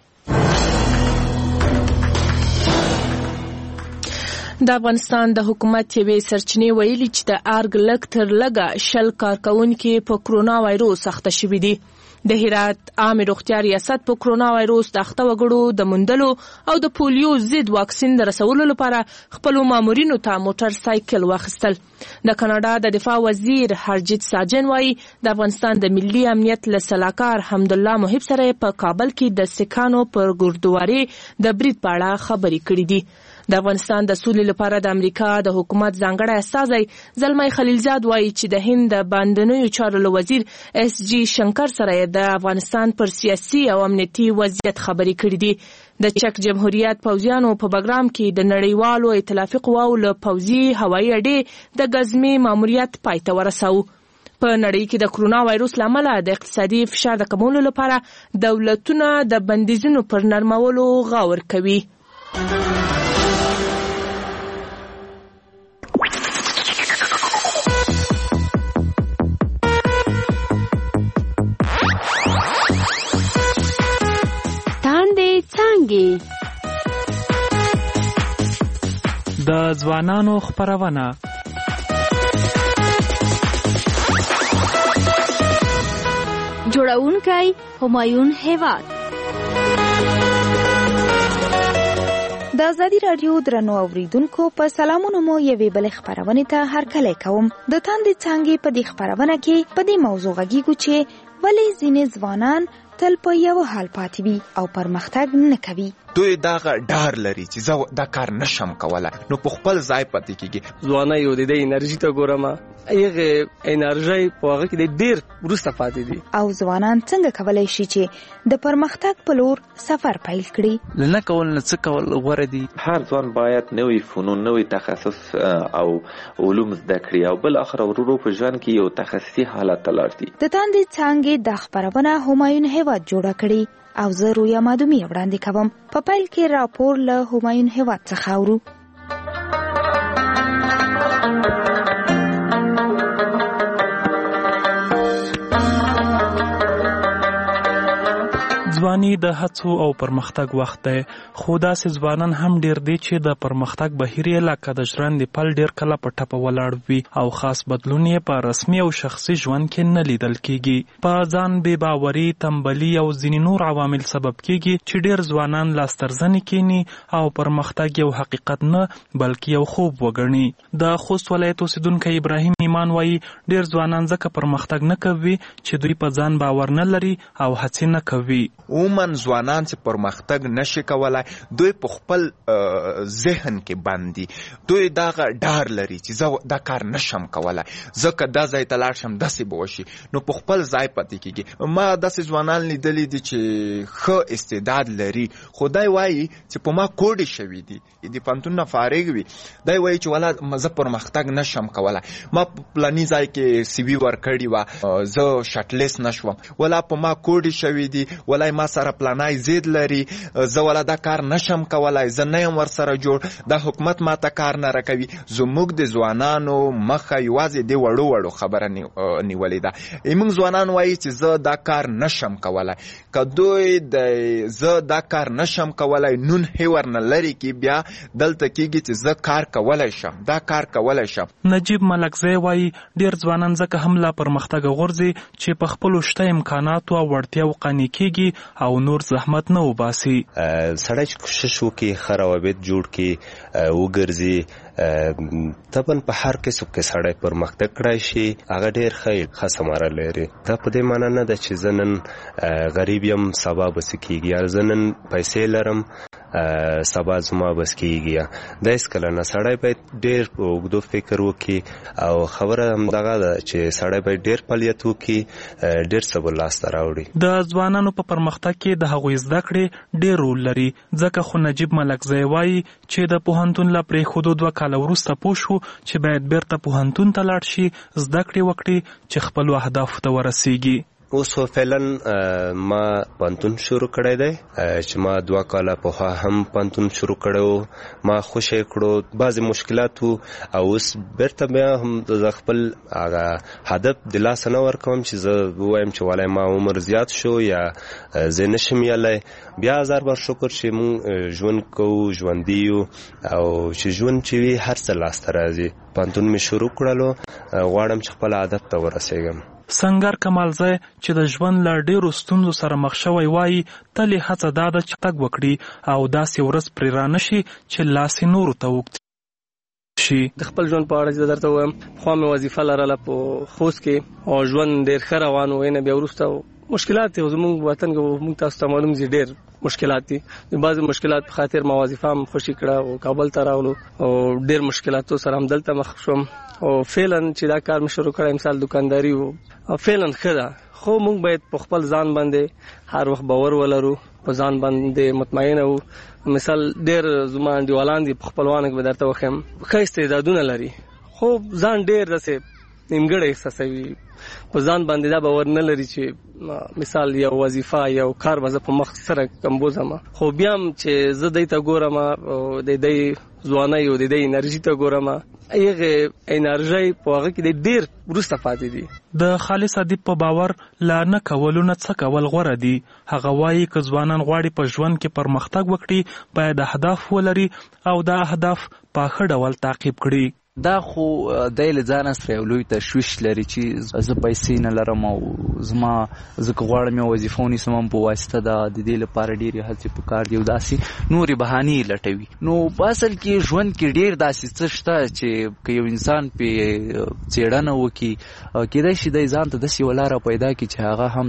د افغانستان د حکومت یوې سرچینې ویلي چې د ارګ لږ تر لږه شل کارکوونکي په کرونا وایروس اخته شوي دي. د هرات عامې روغتیا ریاست په کرونا وایروس د اخته وګړو د موندلو او د پولیو ضد واکسین د رسولو لپاره خپلو مامورینو ته موټر سایکل واخیستل. د کاناډا د دفاع وزیر هرجیت ساجن وایي د افغانستان د ملي امنیت له سلاکار حمدالله محب سره په کابل کې د سکانو پر ګردواري د برید په اړه خبرې کړې دي. د افغانستان د سولې لپاره د امریکا د حکومت ځانګړی استازی زلمی خلیلزاد وایي چې د هند د باندنیو چارو له وزیر اس جی شنکر سره د افغانستان پر سیاسي او امنیتي وضعیت خبرې کړې دي. د چک جمهوریت پوځیانو په بګرام کې د نړیوالو ائتلافي قواو له پوځي هوایي اډې د ګزمې ماموریت پای ته ورساوه. په نړۍ کې د کرونا وایروس له امله د اقتصادي فشار د کمولو لپاره دولتونه د بندیزونو پر نرمولو غور کوي. د ځوانانو خپرونه جوړونکی همایون هیواد. د ازادي راډیو درنو اوریدونکو په سلامونو مو یوې بلې خپرونې ته هرکلی کوم. د تاندې څانګې په دې خپرونه کې په دې موضوع غږیږو چې ولې ځینې ځوانان تل په یو حال پاتې وي او پرمختګ نه کوي. دوی دغه ډار لري چې زه دا کار نشم کولی نو په خپل ځای پاتې کېږي. ځوانه یو د دې انرژي ته ګورم هغې انرژي په هغه کې د ډېر وروسته پاتې دي. او ځوانان څنګه کولی شي چې د پرمختګ په لور سفر پیل کړي؟ له نه کول نه څه کول غوره دي. هر ځوان باید نوی فنون نوی تخصص او علوم زده کړي او بالاخره ورو ورو په ژوند کې یو تخصصي حالت ته لاړ شي. د تاندې څانګې دا خپرونه همایون هیواد جوړه کړې او زه رویا مادومي وړاندې کوم. په پیل کې راپور له همایون هیواد څخه اورو. ځواني د هڅو او پرمختګ وخت دی، خو داسې ځوانان هم ډیر دي چې د پرمختګ بهیر یې لکه د ژرندې پل ډیر کله په ټپه ولاړ وي او خاص بدلون یې په رسمي او شخصي ژوند کې نه لیدل کیږي. په ځان بې باوري، تنبلي او ځینې نور عوامل سبب کیږي چې ډیر ځوانان لاسترزنې کینی او پرمختګ یو حقیقت نه بلکې یو خوب وګڼي. د خوست ولایت اوسیدونکی ابراهیم ایمان وایي ډیر ځوانان ځکه پرمختګ نه کوي چې دوی په ځان باور نه لري او هڅې نه کوي. عموماً ځوانان چې پرمختګ نشي کولای دوی په خپل ذهن کې باندې دوی دغه ډار لري چې زه دا کار نشم کولای، ځکه دا ځای ته لاړ شم داسې به وشي، نو په خپل ځای پاتې کېږي. ما داسې ځوانان لیدلي دي چې ښه استعداد لري خو دی وایي چې په ما کوډې شوي دي، د پوهنتون نه فارغ وي، دی وایي چې والا زه پرمختګ نشم کولای، ما په پلاني ځای کې سی وي ورکړې وه زه شټلیست نشوم، والا په ما کوډې شوي دي، والا ما سره پلانای زید لري، زه ولا دا کار نشم کولای، زه نه یم ورسره جوړ، دا حکومت ماته کار نه راکوي. زموږ د ځوانانو مخه یوازې د وړو وړو خبره نیولې ده. موږ ځوانان وایي چې زه دا کار نشم کولای. که دوی د زه دا کار نشم کولای نون هیور نه لري کې بیا دلته کېږي چې زه کار کولای شم، دا کار کولای شم. نجیب ملکزی وایي ډېر ځوانان ځکه هم لا پرمختګ غورځي چې په خپلو شته امکاناتو او وړتیاو قانع کېږي او نور زحمت نه وباسي. سړی چې کوشش وکړي ښه روابط جوړ کړي وګرځي، طبعا په هر کسب کې سړی پرمختګ کړی شي، هغه ډېر ښه ثمره لري. دا په دې معنی نه ده چې زه نن غریب یم سبا به څه کېږي، یا زه نن پیسې لرم سبا زما بس کېږي. دا هېڅکله نه. سړی باید ډېر په اوږدو فکر وکړي او خبره همدغه ده چې سړی باید ډېر فعالیت وکړي، ډېر څه به لاسته راوړي. د ځوانانو په پرمختګ کې د هغوی زده کړې ډېر رول لري، ځکه خو نجیب ملکزی وایي چې د پوهنتون له پرېښودو دوه کاله وروسته پوه شو چې باید بیرته پوهنتون ته لاړ شي، زده کړې وکړي چې خپلو اهدافو ته ورسیږي. اوس فعلا ما پانتون شروع کړی دی چې ما دوه کاله پخوا هم پانتون شروع کړی، ما خوشی کړو، بعضې مشکلات وو او اوس بیرته بیا هم زه خپل هغه هدف د لاسه نه ورکوم چې زه ووایم چې والای ما عمر زیات شو یا زه نشم یلی. بیا هزار بار شکر چې مونږ ژوند کوو، ژوندي یو او چې ژوند چې وي هر څه لاسته راځي. پانتون مې شروع کړلو، غواړم چې خپل هدف ته ورسېږم. سنگر کمالزی چې د ژوند له ډېرو ستونزو سره مخ شوی وایي تل یې هڅه دا ده چې تګ وکړي او داسې ورځ پرې رانه شي چې لاس یې نورو ته اوږد شي. د خپل ژوند په اړه چې درته ووایم، پخوا مې وظیفه لرله په خوست کې او ژوند ډېر ښه روان و. نه بیا وروسته مشکلات دي، زموږ وطن کې موږ تاسو ته معلوم دي ډېر مشکلات دي. د بعضې مشکلات په خاطر ما وظیفه هم خوشي کړه او کابل ته راغلو او ډېر مشکلاتو سره هم دلته مخ شوم او فعلا چې دا کار مې شروع کړی مثال دکانداري و فعلا ښه ده، خو موږ باید په خپل ځان باندې هر وخت باور ولرو، په ځان باندې مطمئنه وو. مثال ډېر زما انډیوالان دي په خپلوانو کې به درته وښیم ښه استعدادونه لري، خو ځان ډېر داسې نیمګړی احساسوي، په ځان باندې دا باور نه لري چې مثال یو وظیفه یو کار به زه په مخ سره کمبوزم. خو بیا هم چې زه دی ته ګورم او د دی ځوانۍ او د دی انرژي ته ګورم، هغې انرژۍ په هغه کې ډېر وروسته پاتې دي. د خالص ادیب په باور لا نه کولو نه څه کول غوره دي. هغه وایي که ځوانان غواړي په ژوند کې پرمختګ وکړي باید اهداف ولري او دا اهداف په ښه ډول تعقیب کړي. دا خو دی له ځانه سره یو لوی تشویش لري چې زه پیسې نه لرم او زما زه که غواړم یو وظیفه ونیسم هم په واسطه د دې لپاره ډېرې هڅې پکار دي او داسې نورې بهانې لټوي. نو په اصل کې ژوند کې ډېر داسې څه شته چې که یو انسان پې څېړنه وکړي کېدای شي دی ځان ته داسې یوه لاره پیدا کړي چې هغه هم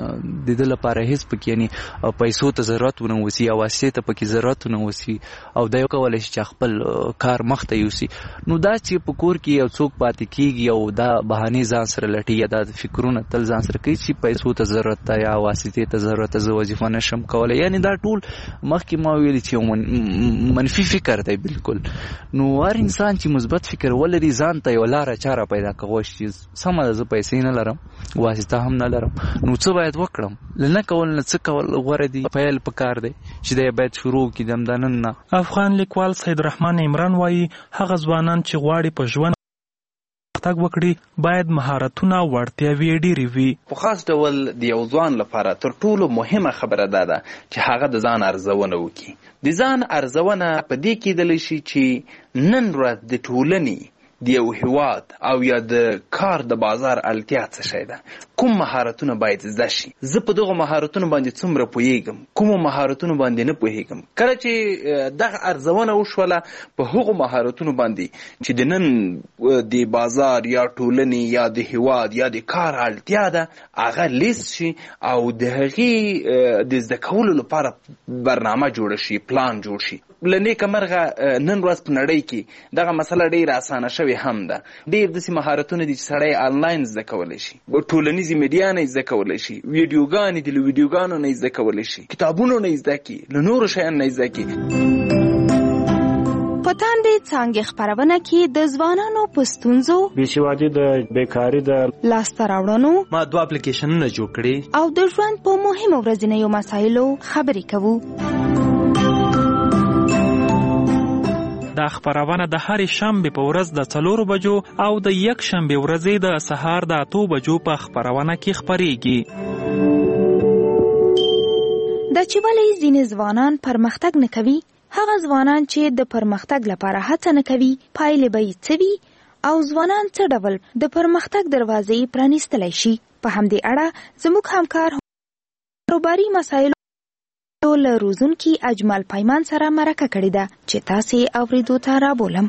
د ده لپاره هېڅ پکې یعنې پیسو ته ضرورت ونه وسي او واسطې ته پکې ضرورت ونه وسي او دا یو کولی شي چې خپل کار مخ ته یوسي. نو دا چې په کور کې یو څوک پاتې کېږي او دا بهانې ځان سره لټي یا دا فکرونه تل ځان سره کوي چې پیسو ته ضرورت ده یا واسطې ته ضرورت ده، زه وظیفه نشم کولی، یعنې دا ټول مخکې ما ویلي چې یو منفي فکر دی بالکل. نو هر انسان چې مثبت فکر ولري ځان ته یوه لاره چاره پیدا کوي چې سمه ده زه پیسې نه لرم، واسطه هم نه لرم، نو څه باید وکړم؟ له نه کول نه څه کول غوره دي. پیل پکار دی چې دی باید شروع کړي د همدنن نه. افغان لیکوال سید رحمان عمران وایي هغه ځوانان چې غواړي په ژوند تګ وکړي باید مهارتونه او وړتیاوې ډېرې وي. په خاص ډول د یو ځوان لپاره تر ټولو مهمه خبره دا ده چې هغه د ځان ارزونه وکړي. د ځان ارزونه په دې کېدلی شي چې نن ورځ د ټولنې د یو هیواد او یا د کار د بازار اړتیا څه شی ده، کوم مهارتونه باید زده شي، زه په دغو مهارتونو باندې څومره پوهیږم، کومو مهارتونو باندې نه پوهیږم. کله چې دغه ارزونه وشوله په هغو مهارتونو باندې چې د نن د بازار یا ټولنې یا د هیواد یا د کار اړتیا ده هغه لیست شي او د هغې د زده کولو لپاره برنامه جوړه شي، پلان جوړ شي. له نیکه مرغه نن ورځ په نړۍ کې دغه مسله ډېره اسانه شوې هم ده. ډېر داسې مهارتونه دي چې سړی آنلاین زده کولی شي، ټولنیزې میډیا نه یې زده کولی شي، ویډیوګانې دي له ویډیوګانو نه یې زده کولی شي، کتابونو نه یې زده کړي، له نورو شیانو نه یې زده کړي. په تاندې څانګې خپرونه کې د ځوانانو په ستونزو، بېسوادي د بیکاري د لاسته راوړنو، ما دوه اپلیکیشنونه جوړ کړي او د ژوند په مهمو ورځنیو مسایلو خبرې کوو. دا خبرونه د هرې شنبې په ورځ د څلورو بجو او د یک شنبې ورځې د سهار د اتو بجو په خبرونه کې خبرېږي. د چې ولې ځینې ځوانان پرمختګ نه کوي، هغه ځوانان چې د پرمختګ لپاره هڅه نه کوي، پایلې به یې څه وي او ځوانان څه ډول د پرمختګ دروازې پرانیستلی شي. په همدې اړه زموږ همکار کاروباري مسایلو له روزونکي اجمل پیمان سره مرکه کړې ده چې تاسې اورېدو ته رابولم.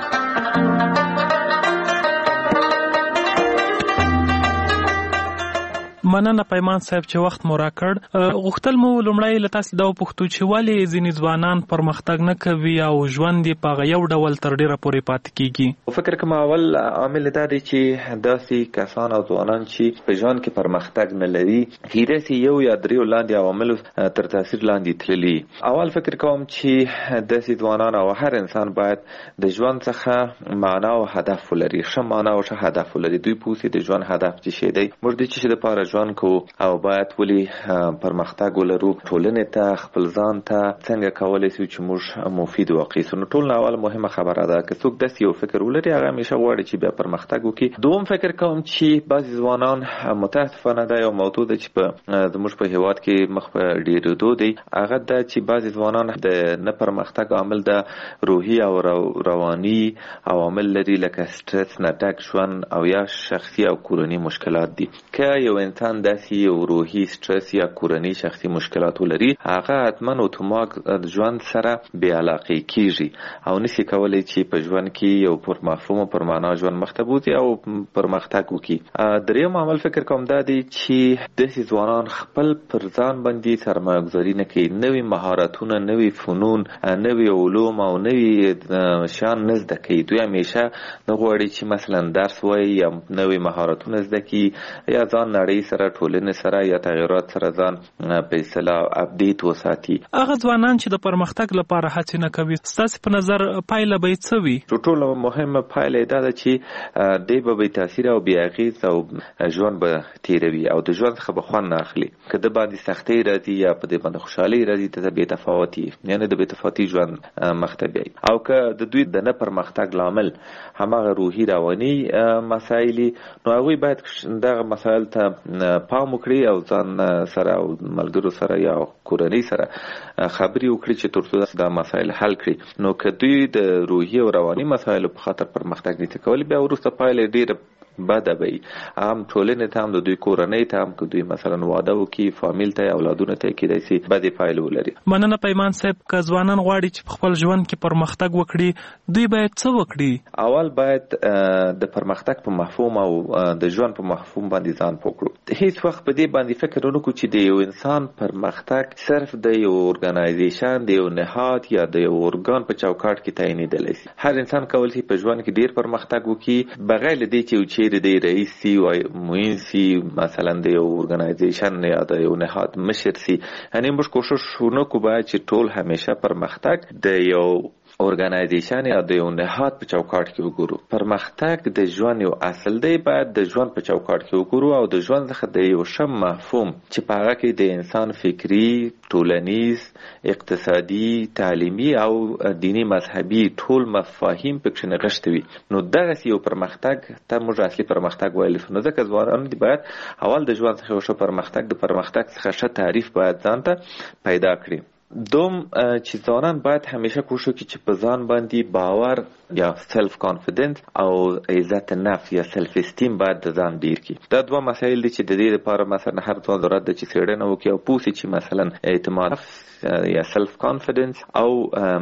مننه پیمان صاحب چې وخت مو راکړ. غوښتل مو لومړی له تاسو دا وپوښتو چې ولې ځینې ځوانان پرمختګ نه کوي او ژوند یې په هغه یو ډول تر ډېره پورې پاتې کیږي. فکر کوم اول عامل دا دی چې داسې کسان او ځوانان چې په ژوند کې پرمختګ نه لري هیرسي یو یا دریو لاندې عواملو تر تاثیر لاندې تللي. اول فکر کوم چې داسې ځوانان او هر انسان باید د ژوند څخه معنا او هدف ولري، ښه معنا او ښه هدف ولري. دوی پوهیږي د ژوند هدف څه شی دی، موږ د څه لپاره ژوند کو او باید ولي پرمختګ ولرو، ټولنې ته خپل ځان ته څنګه کولای شو چې موږ مفید واقع سو. نو ټول اول مهمه خبره ده که څوک داسې یو فکر ولري هغه همیشه غواړي چې بیا پرمختګ وکړي. دوم فکر کوم چې بعضی ځوانان متاسفانه دا یو موضوع ده چې په زموږ په هیواد کې مخ په ډیرېدو دی، هغه ده چې بعضی ځوانان د نه پرمختګ عامل د روحي او رواني عوامل لري لکه سټرس، نه ډک ژوند او یا شخصي او کورني مشکلات دي. که یو انسان داسې یو روحي سټرس یا کورني شخصي مشکلات ولري هغه حتما اتومات ژوند سره بې علاقې کیږي او نشي کولی چې په ژوند کې یو پر مفهوم او پر معنا ژوند مخته بوځي او پرمختګ وکړي. دریم عامل فکر کوم دا دی چې داسې ځوانان خپل پر ځان باندې سرمایه ګذاري نه کوي، نوي مهارتونه، نوي فنون، نوي علوم او نوي شیان نه زده کوي. دوی همیشه نه غواړي چې مثلا درس وایي یا نوي مهارتونه زده کړي یا ځان نړۍ سره ټولنې سره یا تغیرات سره ځان په اصطلاح اپډیټ وساتي. هغه ځوانان چې د پرمختګ لپاره هڅې نه کوي، ستاسو په نظر پایله به یې څه وي؟ تر ټولو مهمه پایله دا ده چې دی به بې تاثیره او بې اغېزه او ژوند به تېروي او د ژوند څخه به خوند نه اخلي. که د باندې سختۍ راځي یا په دې باندې خوشحالۍ راځي ته بې تفاوتي، یعنې د بې تفاوتي ژوند مخته بیایي. او که د دوی د نه پرمختګ لامل هماغه روحي رواني مسایل نو هغوی باید دغه مسایل ته پام وکړي او ځان سره او ملګرو سره یا کورنۍ سره خبرې وکړي چې ترڅو دا مسایل حل کړي. نو که دوی د روحي او رواني مسایلو په خاطر پرمختګ نشي کولی بیا وروسته پایله ډېره بده وي، هم ټولنې ته هم د دوی کورنۍ ته هم که دوی مثلا واده وکړي فامیل ته اولادونه ته کېدای شي بدې پایلې ولري. مننه پیمان صاحب. که ځوانان غواړي چې په خپل ژوند کې پرمختګ وکړي دوی باید څه وکړي؟ اول باید د پرمختګ په مفهوم او د ژوند په مفهوم باندې ځان پوکړو. هیڅ وخت په دې باندې فکر ونه کړو چې د یو انسان پرمختګ صرف د یو ارګنایزیشن، د یو نهاد یا د یو ارګان په چوکاټ کې تعینېدلی شي. هر انسان کولی شي په ژوند کې ډېر پرمختګ وکړي بغیر له دې چې یو چیرې د رئیس سی او معین سی مثلا د یو ارګنایزیشن یا د یو نهاد مشر سی. یعنې موږ کوشش ونکړو باید چې ټول همیشه پرمختګ د یو ارګنایزیشن یا د یو نهاد په چوکاټ کې وګورو. پرمختګ د ژوند یو اصل دی، باید د ژوند په چوکاټ کې وګورو او د ژوند څخه د یو ښه مفهوم چې په هغه کې د انسان فکري، ټولنیز، اقتصادي، تعلیمي او دینی مذهبي ټول مفاهیم پکې نغښتي وي. نو دغسې یو پرمختګ ته موږ اصلي پرمختګ ویلی شو. نو ځکه ځوانان دي باید اول د ژوند څخه یو ښه پرمختګ د پرمختګ څخه ښه تعریف باید ځان ته پیدا کړي. دوم چې ځوانان باید همیشه کوشش وکړي چې په ځان باندې باور یا سلف کانفیډنس او عزت نفس یا سلف استیم باید د ځان ډیر کړي. دا دوه مسایل دي چې د دې لپاره مثلا هر ځوان ضرورت ده چې څېړنه وکړي او پوه شي چې مثلا اعتماد نفس یا سلف کانفیډنس او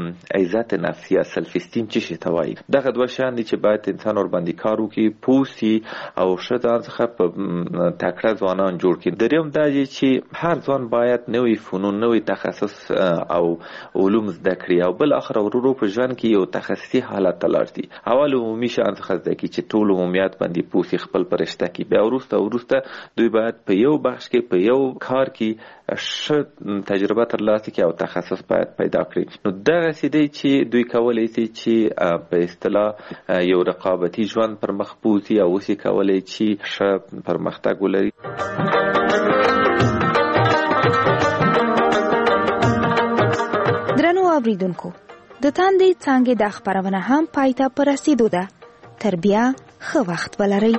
عزت نفس یا سلف استیم څه شي ته وایي. دغه دوه شیان دي چې باید انسان ور باندې کار وکړي، پوه شي او ښه ځان څخه په تکړه ځوانان جوړ کړي. دریم دا دی چې هر ځوان باید نوی فنون، نوی تخصص او علوم زده کړي او بل اخر ورورو په ژوند کې یو تخصصي حالت ته لاړ شي. اول عمومي شیان څخه زده کړي چې ټول عمومیات باندې پوه شي خپل پرشته کې، بیا وروسته وروسته دوی باید په یو بخش کې په یو کار کې ښه تجربه ترلاسه کړي او تخصص باید پیدا کړي. نو دغسې دی چې دوی کولی شي چې په اصطلاح یو رقابتي ژوند پر مخ بوځي او اوس یې کولی چې ښه پرمختګ ولري. درنو اوریدونکو، د تاندې څانګې دا خپرونه هم پای ته په رسېدو ده. تر بیا ښه وخت ولرئ.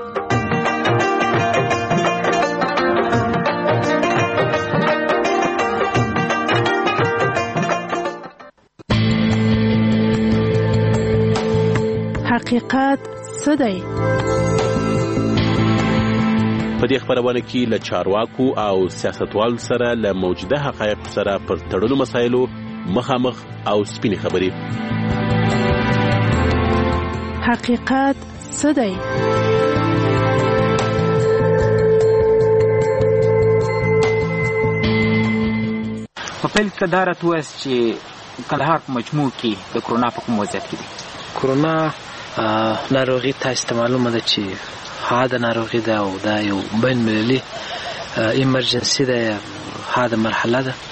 حقیقت څه دی؟ په دې خبرونه کې له چارواکو او سیاستوالو سره له موجوده حقایق سره پر تړلو مسایلو مخامخ او سپینې خبرې. حقیقت څه دی؟ په پیل کې دا راته ووایاست چې کندهار په مجموع کې د کرونا په کوم وضعیت کې دی؟ کرونا ناروغي تاسو ته معلومه ده چې حاده ناروغي ده او دا یو بین المللي ایمرجنسي ده، حاده مرحله ده.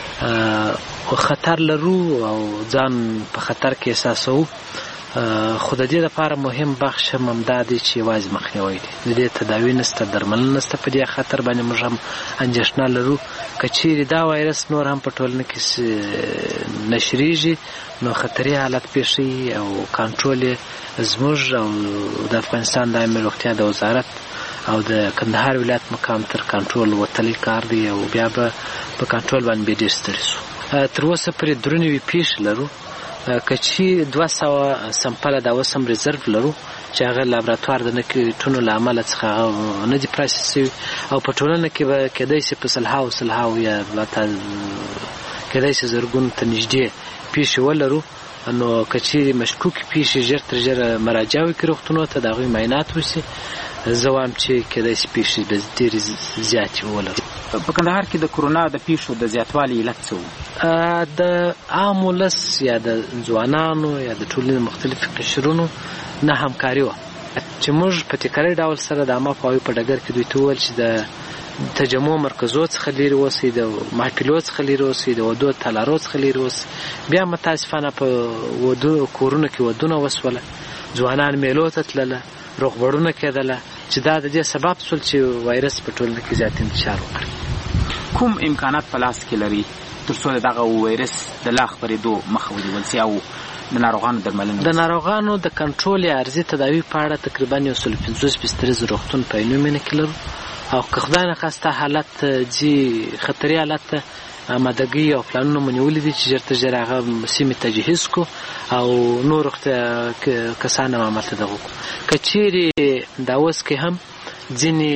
خطر لرو او ځان په خطر کې احساسوو، خو د دې لپاره مهم بخش هم همدا دی چې یوازې مخنیوی دی. د دې تداوي نشته، درملنه نشته. په دې خطر باندې موږ هم اندېښنه لرو. که چیرې دا وایرس نور هم په ټولنه کې نشریږي نو خطري حالت پیښوي او کنټرول یې زموږ او د افغانستان د عامې روغتیا د وزارت او د کندهار ولایت مقام تر کنټرول وتلی کار دی او بیا به په کنټرول باندې بیا ډېر ستړي سو. تر اوسه پورې درې نوي پیښې لرو. که چې دوه سوه سمپله دا اوس هم ریزرف لرو چې هغه لابراتوار د نکټونو له امله څخه هغه نه دي پراسس شوي او په ټولنه کې به کیدای شي په سلهاو سلهاو یا کیدای شي زرګونو ته نږدې پیښې ولرو. نو که چیرې مشکوکې پیښې ژر تر ژره مراجعه وکړي روغتونونو ته، د هغوی معاینات وشي. زه وایم چې کیدای شي پیښې به ډېرې زیاتې ولرو. په کندهار کې د کرونا د پیښو د زیاتوالي علت څه و؟ د عام ولس یا د ځوانانو یا د ټولنې مختلفو قشرونو نه همکاري وه چې موږ په تکراري ډول سره د عامه پوهاوي په ډګر کې دوی ته وویل چې د تجمع مرکزو څخه لرې اوسئ، د محفلو څخه لرې اوسئ، د ودو تالارو څخه لرې اوسئ. بیا متاسفانه په ودو کورونو کې ودونه وسوله، ځوانان میلو ته تلله، روغبړونه کېدله چې دا د دې سبب شول چې وایرس په ټولنه کې زیات انتشار وکړي. کوم امکانات په لاس کې لري تر څو د دغه وایرس د لا خپرېدو مخه ونیول سي او د ناروغانو درملنه؟ د ناروغانو د کنټرول یا عرضي تداوي په اړه تقریبا یو سل پنځوس بستریز روغتون په عینومېنه کې لرو او که خدای نخواسته حالت ځي خطري حالت ته آمادګي او پلانونه مو نیولي دي چې ژر تر ژره هغه سیمې تجهیز کړو او نور کسان هم همالته دغه کړو. که چیرې دا اوس کې هم ځینې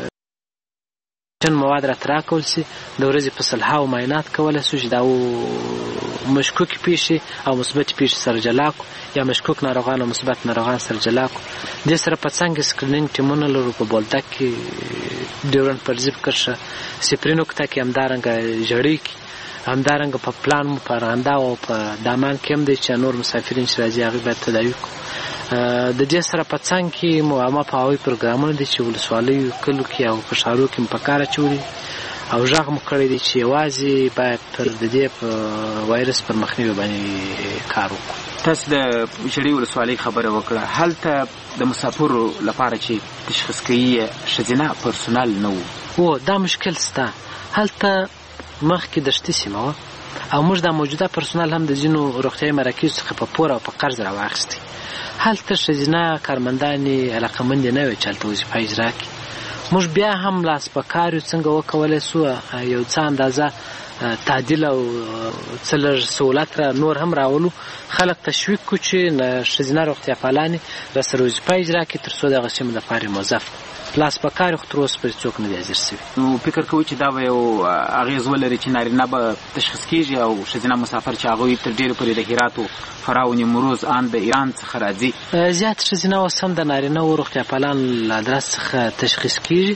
مواد راته راکول سي، د ورځې په سلهاو معاینات کولی سو چې دا مشکوکې پیښې او مثبتې پیښې سره جلا کړو یا مشکوک ناروغان او مثبت ناروغان سره جلا کړو. دې سره په څنګ سکرینینګ ټیمونه لرو، په بولدک کې ډیورنټ پرزیب کرښه سپري نقطه کې همدارنګه ژړۍ کې همدارنګه په پلان مو په ارغنداو او په دامان کې هم دی چې نور مسافرین چې راځي هغوی باید تداوي کړو. د دې سره په څنګ کې مو عامه پوهاوي پروګرامونه دي چې ولسوالیو کلو کې او په ښارو کې مو په کار اچولي او غږ مو کړی دی چې یوازې باید پر د دې په وایرس پر مخنیوي باندې کار وکړو. تاسو د ژړۍ ولسوالۍ خبره وکړه، هلته د مسافرو لپاره چې تشخیص کوي ښځینه پرسونل نه و؟ او دا مشکل شته. هلته مخکې دشتي سیمه وه او موږ دا موجوده پرسونل هم د ځینو روغتیایي مراکزو څخه په پور او په قرض راواخیستي. هلته ښځینه کارمندانې علاقمندې نه وې چې هلته وظیفه اجرا کړي. موږ بیا هم لاس په کار یو څنګه وکولی سو یو څه اندازه تعدیل او څه لږ سهولت را نور هم راولو، خلک تشویق کړو چې ښځینه روغتیا پالانې راسره وظیفه اجرا کړي تر څو دغه سیمو لپاره موظف لاس په کار خو تر اوسه پورې څوک نه دی حاضر شوي. نو فکر کوئ چې دا به یو اغېز ولري چې نارینه به تشخیص کېږي او ښځینه مسافر چې هغوی تر ډېرې پورې د هرات و فراه و نیمروز ان د ایران څخه راځي؟ زیات ښځینه اوس هم د نارینه و روغتیا پالان له ادرس څخه تشخیص کېږي.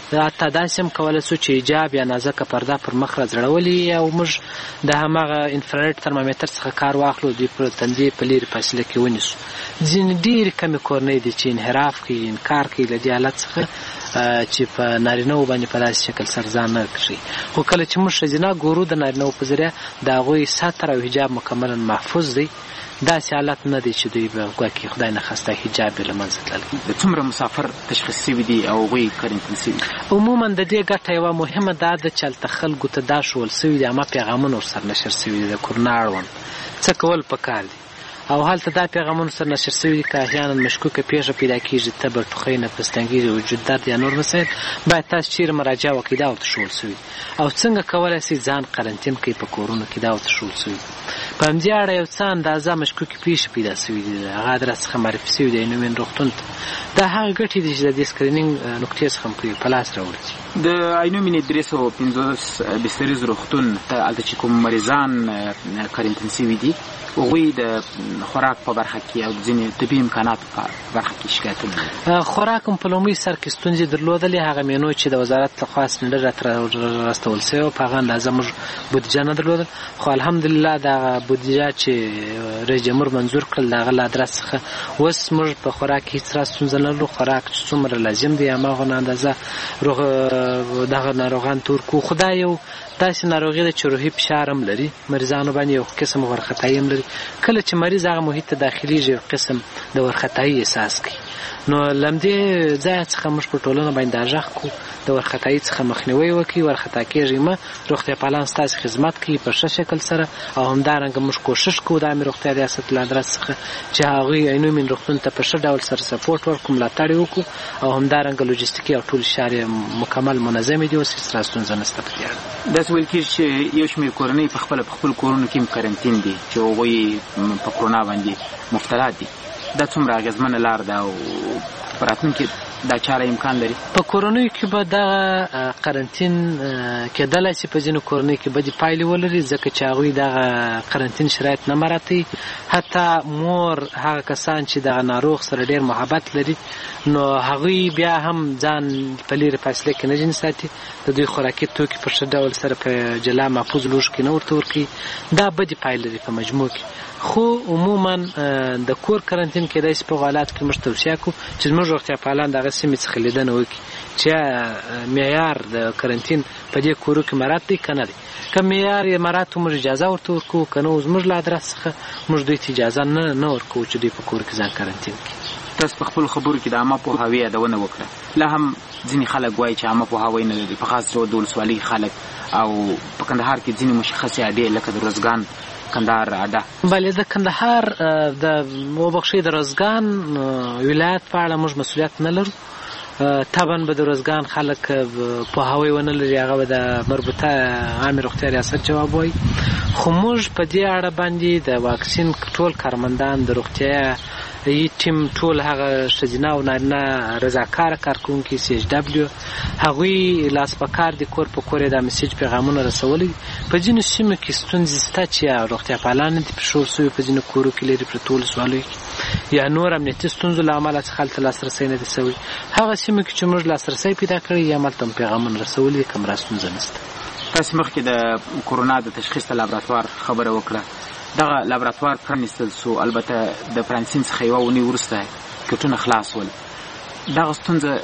حتی داسې هم کولی شو چې حجاب یا نازکه پرده پر مخ راځړولي او موږ د هماغه انفراریډ ترمامیتر څخه کار واخلو دوی پر تندي په لرې فاصله کې ونیسو. ځینې ډېرې کمې کورنۍ دي چې انحراف کوي انکار کوي له دې حالت څخه چې په نارینهو باندې په داسې شکل سر ځان نه کړي. خو کله چې موږ ښځینه ګورو د نارینهو په ذریعه د هغوی ستر او حجاب مکملا محفوظ دی. داسې حالت نه دی چې دوی به ګواکې خدای نخواسته حجاب یې له منځه تللی. د څومره مسافر تشخیص شوي دي او هغوی کرنټین شوي؟ عموما د دې ګټه یوه مهمه دا ده چې هلته خلکو ته دا ښوول شوي دي، عامه پیغامونه ورسره نشر شوي دي د کرونا اړوند څه کول پکار دي، او هلته دا پیغامونه سره نشر شوي دي که احیانا مشکوکه پیښه پیدا کېږي، تبه، ټوخی، نفس تنګي، وجود درد یا نور مسایل، باید تاسو چیرې مراجعه وکړئ، دا ورته ښوول شوي او څنګه کولی شئ ځان قرنطین کړئ په کورونو کې، دا ورته ښوول شوي. په همدې اړه یو څه اندازه مشکوکې پیښې پیدا شوي دي، هغه راڅخه معرفي شوي دي عینومین روغتون ته. دا هغه ګټې دي چې د دې سکرینینګ نقطې څخه په لاس راوړي. د عینومین درې سوه پنځوس بستریز روغتون ته هلته چې کوم مریضان کرنټین شوي دي هغوی د خوراک په برخه کې او ځینې طبي امکاناتو په برخه کې شکایتونه؟ خوراک هم په لومړي سر کې ستونزې درلودلې. هغه مینو چې د وزارت لخوا سلنډر راته راستول شوی و په هغه اندازه موږ بودیجه نه درلودل، خو الحمدلله دغه بودیجه چې رئیس جمهور منظور کړل د هغه له ادرس څخه اوس موږ په خوراک کې هېڅ راز ستونزه نه لرو. خوراک چې څومره لازم دی هماغه اندازه دغه ناروغان تور کو. خو دا یو داسې ناروغي ده چې روحي فشار هم لري، مریضانو باندې یو قسم وارخطایي هم لري. کله چې مریض هغه محیط ته داخلیږي یو قسم د وارخطایي احساس کوي. نو له همدې ځایه څخه موږ په ټولنه باندې دا غږ کړو د وارخطایي څخه مخنیوی وکړي، وارخطا کېږئ مه، روغتیا پالان ستاسې خدمت کوي په ښه شکل سره، او همدارنګه موږ کوښښ کوو د عامې روغتیا ریاست له ادرس څخه چې هغوی عینومین روغتون ته په ښه ډول سره سپورټ ورکړو، ملاتړ یې وکړو، او همدارنګه لوجستیکي او ټول چارې مکمل منظمې دي، اوس هېڅ راز ستونزه نشته په دې اړه. داسې ویل کېږي چې یو شمېر کورنۍ په خپله په خپلو کورونو کې هم کرنټین دي چې هغوی په کرونا باندې مبتلا دي. دا څومره اغېزمنه لار ده او په راتلونکي دا چاره امکان لري؟ په کورنیو کې به دغه قرنطین کېدلی شي په ځینو کورنیو کې بدې پایلې ولري، ځکه چې هغوی دغه قرنطین شرایط نه مراعتوي. حتی مور هغه کسان چې دغه ناروغ سره ډېر محبت لري نو هغوی بیا هم ځان په لرې فاصله کې نه ځینې ساتي، د دوی خوراکي توکي په ښه ډول سره په جلا محفوظ لوښو کې نه ورته ورکوي. دا بدې پایلې لري په مجموع کې. خو عموما د کور قرنطین کېدای شي په حالات کې موږ توصیه کوو چې زموږ روغتیا پالان دغه سیمې څخه لیدنه وکړي چې معیار د قرنطین په دې کورو کې مراعات دی که نه دی. که معیار یې مراعات موږ اجازه ورته ورکوو، که نه زموږ له ادرس څخه موږ دوی ته اجازه نه نه ورکوو چې دوی په کور کې ځان قرنطین کړي. تاسو په خپلو خبرو کې د عامه پوهاوي یادونه وکړه. لا هم ځینې خلک وایي چې عامه پوهاوی نه لري، په خاص ډول د ولسوالۍ خلک او په کندهار کې ځینې مشخصې اډې لکه د روزګان کندهار اډه. بله، د کندهار د وبخښئ د روزګان ولایت په اړه موږ مسؤلیت نه لرو. طبعا به د روزګان خلک پوهاوی ونه لري، هغه به د مربوطه عامې روغتیا ریاست جواب وایي. خو موږ په دې اړه باندې د واکسین ټول کارمندان د روغتیا ای ټیم ټول هغه ښځینه او نارینه رضاکاره کارکوونکي سی ایچ ډبلیو هغوی لاس په کار دي، کور په کور یې دا میسیج پیغامونه رسولی. په ځینو سیمو کې ستونزې شته چې روغتیا پالان نه دي پرېښول شوي، په ځینو کورو کې لرې پرتو ولسوالیو کې یا نور امنیتي ستونزو له امله څخه هلته لاسرسی نه دی شوی. هغه سیمو کې چې موږ لاسرسی پیدا کړی یا همالته هم پیغامونه رسولي دي، کم را ستونزه نشته. تاسې مخکې د کرونا د تشخیص د لابراتوار خبره وکړه. دغه لابراتوار پرانیستل سو، البته د پرانیستنې څخه یوه اونۍ وروسته کټونه خلاص ول. دغه ستونزه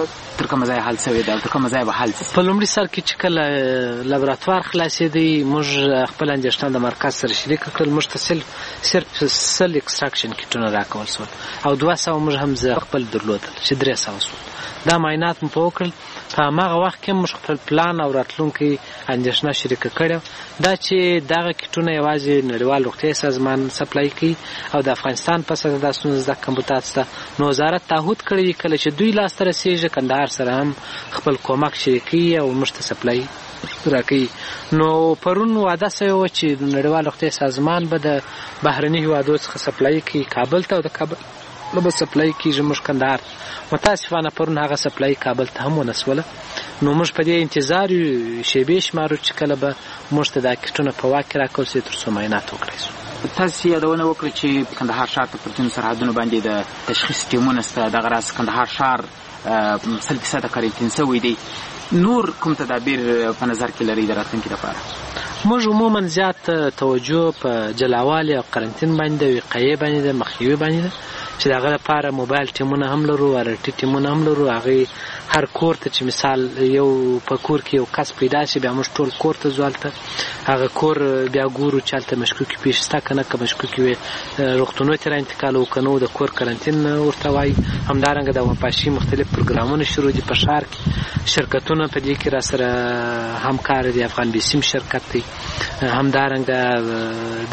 تر کومه ځایه حل شوې ده او تر کومه ځایه به حل شي؟ په لومړي سر کې چې کله لابراتوار خلاصېدی موږ خپل اندېښنه د مرکز سره شریکه کړل. موږ ته صرف صرف سل اکسټراکشن کټونه راکول شول او دوه سوه موږ هم زه خپل درلودل چې درې سوه شول. دا معاینات مو په وکړل. په هماغه وخت کې موږ خپل پلان او راتلونکي اندېښنه شریکه کړې دا چې دغه کټونه یوازې نړیوال روغتیا سازمان سپلای کوي او د افغانستان په سطحه دا ستونزه زده کمبودات شته. نو وزارت تعهد کړی کله چې دوی لاسته رسېږي کندهار سره هم خپل کومک شریکوي او موږ ته سپلای راکوي. نو پرون وعده شوې وه چې نړیوال روغتیا سازمان به د بهرني هېوادو څخه سپلای کوي کابل ته او د کابل نه به سپلای کېږي موږ کندهار. متاسفانه پرون هغه سپلای کابل ته هم ونه شوله. نو موږ په دې انتظار یو شیبې شمارو چې کله به موږ ته دا کټونه په واک کې راکول شي تر څو معاینات وکړی شو. تاسو یادونه وکړه چې کندهار ښار ته پر ځینو سرحدونو باندې د تشخیص ټیمونه شته، دغه راز کندهار ښار سل فیصده کارنټین شوی دی. نور کوم تدابیر په نظر کې لري د راتلونکي لپاره؟ موږ عموما زیات توجه په جلاوالي او قرنټین باندې د وقایې باندې د مخنیوي باندې ده چې دغه لپاره موبایل ټیمونه هم لرو، ارټي ټیمونه هم لرو. هغه هر کور ته چې مثال یو په کور کې یو کس پیدا شي، بیا موږ ټول کور ته ځو، هلته هغه کور بیا ګورو چې هلته مشکوکې پیښې شته که نه، که مشکوکې وي روغتونونو ته راانتقالوو که نه، د کور قرنټین ورته وایي. همدارنګه د وپاشي مختلف پروګرامونه شروع دي په ښار کې، شرکتونه په دې کې را سره همکار دي. افغان بیسیم شرکت دی، همدارنګه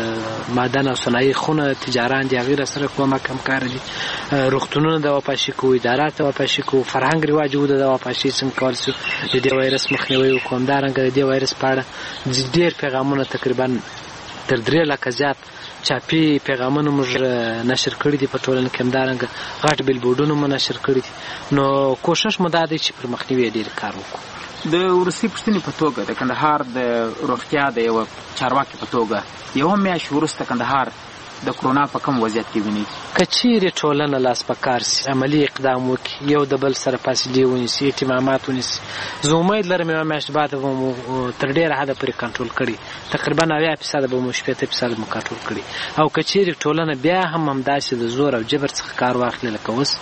د معدن او صنایع خونه تجاران دي، هغوی را سره کومک همکار دي. روغتونونه د وپاشي کوو، ادارات د وپاشي کوو، فرهنګ رواج وو د وپاشي څنګه کول شو د دې وایرس مخنیوی وکړو. همدارنګه د دې وایرس په اړه ډېر پیغامونه تقریبا تر درې لکه زیات چاپي پیغامونه موږ نشر کړي دي په ټولنه کې. همدارنګه غټ بیلبورډونه مو نشر کړي دي. نو کوشش مو دا دی چې پر مخنیوي ډېر کار وکړو. د وروستۍ پوښتنې په توګه د کندهار د روغتیا د یوه چارواکي په توګه یوه میاشت وروسته کندهار د کرونا په کوم وضعیت کې ویني؟ که چیرې ټولنه لاس په کار سي، عملي اقدام وکړي، یو د بل سره فاصلې ونیسي، اهتمامات ونیسي، زه امید لرم یوه میاشت بعد به مو تر ډېره حده پورې کنټرول کړي، تقریبا اویا فیصده به مو شپېته فیصده مو کنټرول کړي. او که چیرې ټولنه بیا هم همداسې د زور او جبر څخه کار واخلي لکه اوس،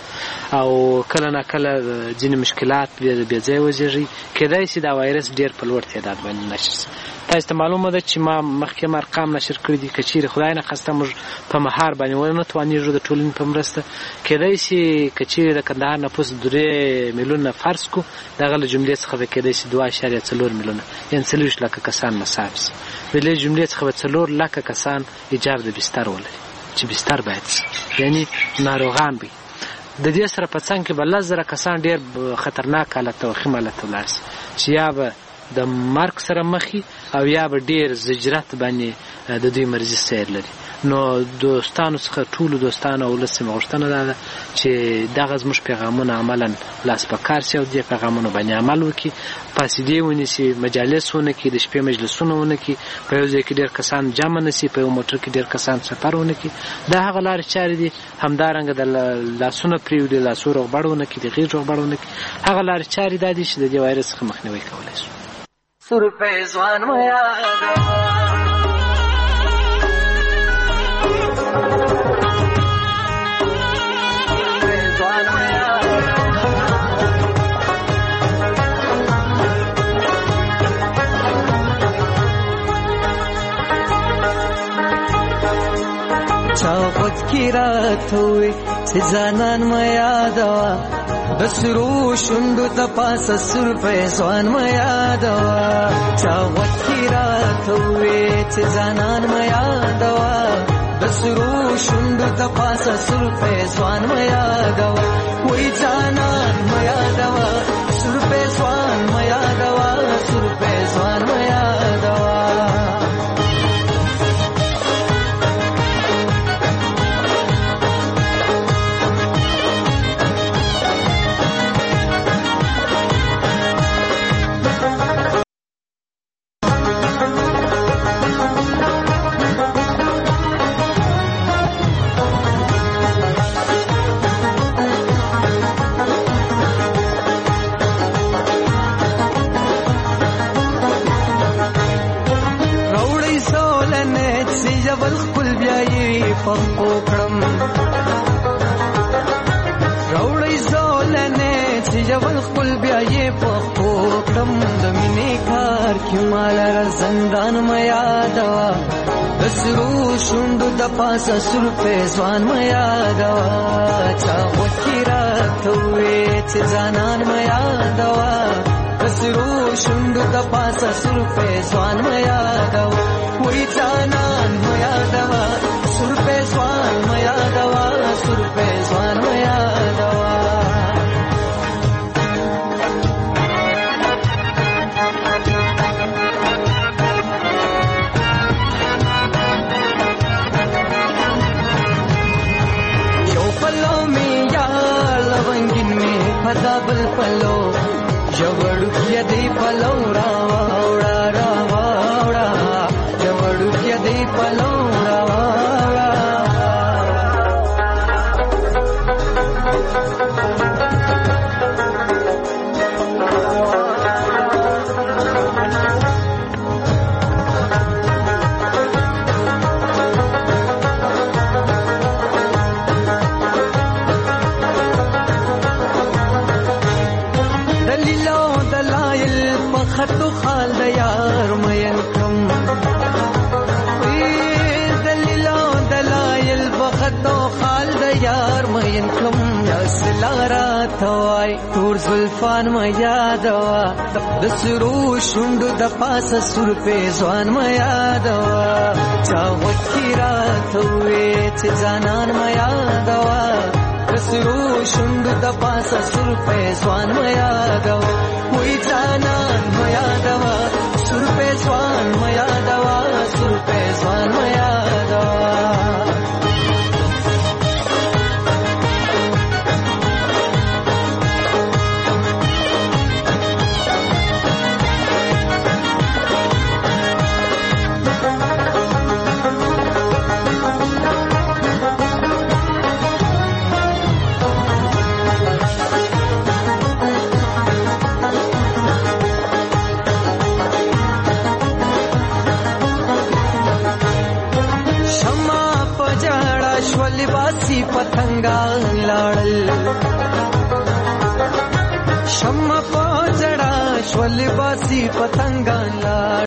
او کله نه کله ځینې مشکلات بې ځایه وزېږي، کیدای شي دا وایرس ډېر په لوړ تعداد باندې نشر شي. تاسو ته معلومه ده چې ما مخکې هم ارقام نشر کړي دي. که چیرې خدای نخواسته موږ په مهار باندې ونه توانېږو د ټولنې په مرسته، کیدای شي که چیرې د کندهار نفوس درې میلیونه فرض کړو، دغه له جملې څخه به کیدای شي دوه اعشاریه څلور میلیونه یعنې څلوېښت لکه کسان مصاب شي. د دې جملې څخه به څلور لکه کسان ایجاب د بستر ولري، چې بستر باید شي، یعنې ناروغان به د دې سره په څنګ کې به لس زره کسان ډېر خطرناک حالت ته وخیم حالت ته ولاړ شي، چې یا به د مرګ سره مخي او یا به ډېر زجرت باندې د دوی مرضي سیر لري. نو دوستانو څخه ټولو دوستانو او ولس څخه غوښتنه دا ده چې دغه زموږ پیغامونه عملا لاس په کار شي او دې پیغامونو باندې عمل وکړي، فاسدې ونیسي، مجالس ونه کړي، د شپې مجلسونه ونه کړي، په یو ځای کې ډېر کسان جمع نه سي، په یو موټر کې ډېر کسان سفر ونه کړي. دا هغه لارې چارې دي. همدارنګه د لاسونه پرېږدي، لاسو روغبړ ونه کړي، د غېږ روغبړ ونه کړي. هغه لارې چارې دا دي چې د دې وایرس څخه مخنیوی کولی شو. سرپه ځوان مو یادوه چا غد کی راتوی چې ځانان مو یادوه د سرو شونډو ته پاسه سرپه ځوان مو یادوه چا غد کی راتوی چې ځانان مو یادوه د سرو شونډو ته پاسه سرپه ځوان مو یادوه وای ځانان مو یادوه سرپه ځوان مو یادوه سرپه ځوان مو یادوه روړی زولنه چې جبل خپل بیا یې پخپو کړم د مینې کار کې مال را زندان مې یادوه د سرو شونډو د پاسه سرپه ځوان مې یادوه چا وکړي راته وې چې ځانان مې یادوه د سرو شونډو د پاسه سرپه ځوان مې یادوه وای ځانان مې یادوه سرپه ځوان مې یادوه سرپه ځوان مې یادوه یو پلو مې یا لونګین مې پدا بل پلو جوړ کې دې پلو را وړا را وړا جوړ کې دې یار مین کم دلیلو دلایل بخطو خال د یار مین کم یاسلارا توای تور زلفان ما یادوا د سرو شوند د پاسه سر په ځوان ما یادوا چا وکیرا توې چې جانان ما یادوا د سرو شوند د پاسه سر په ځوان ما یادوا وې جانان ما یادوا سر په ځوان ما یادوا سر په ځوان ما یادوا پتنګان لاړل شمع په جړا شول باسي پتنګان لاړل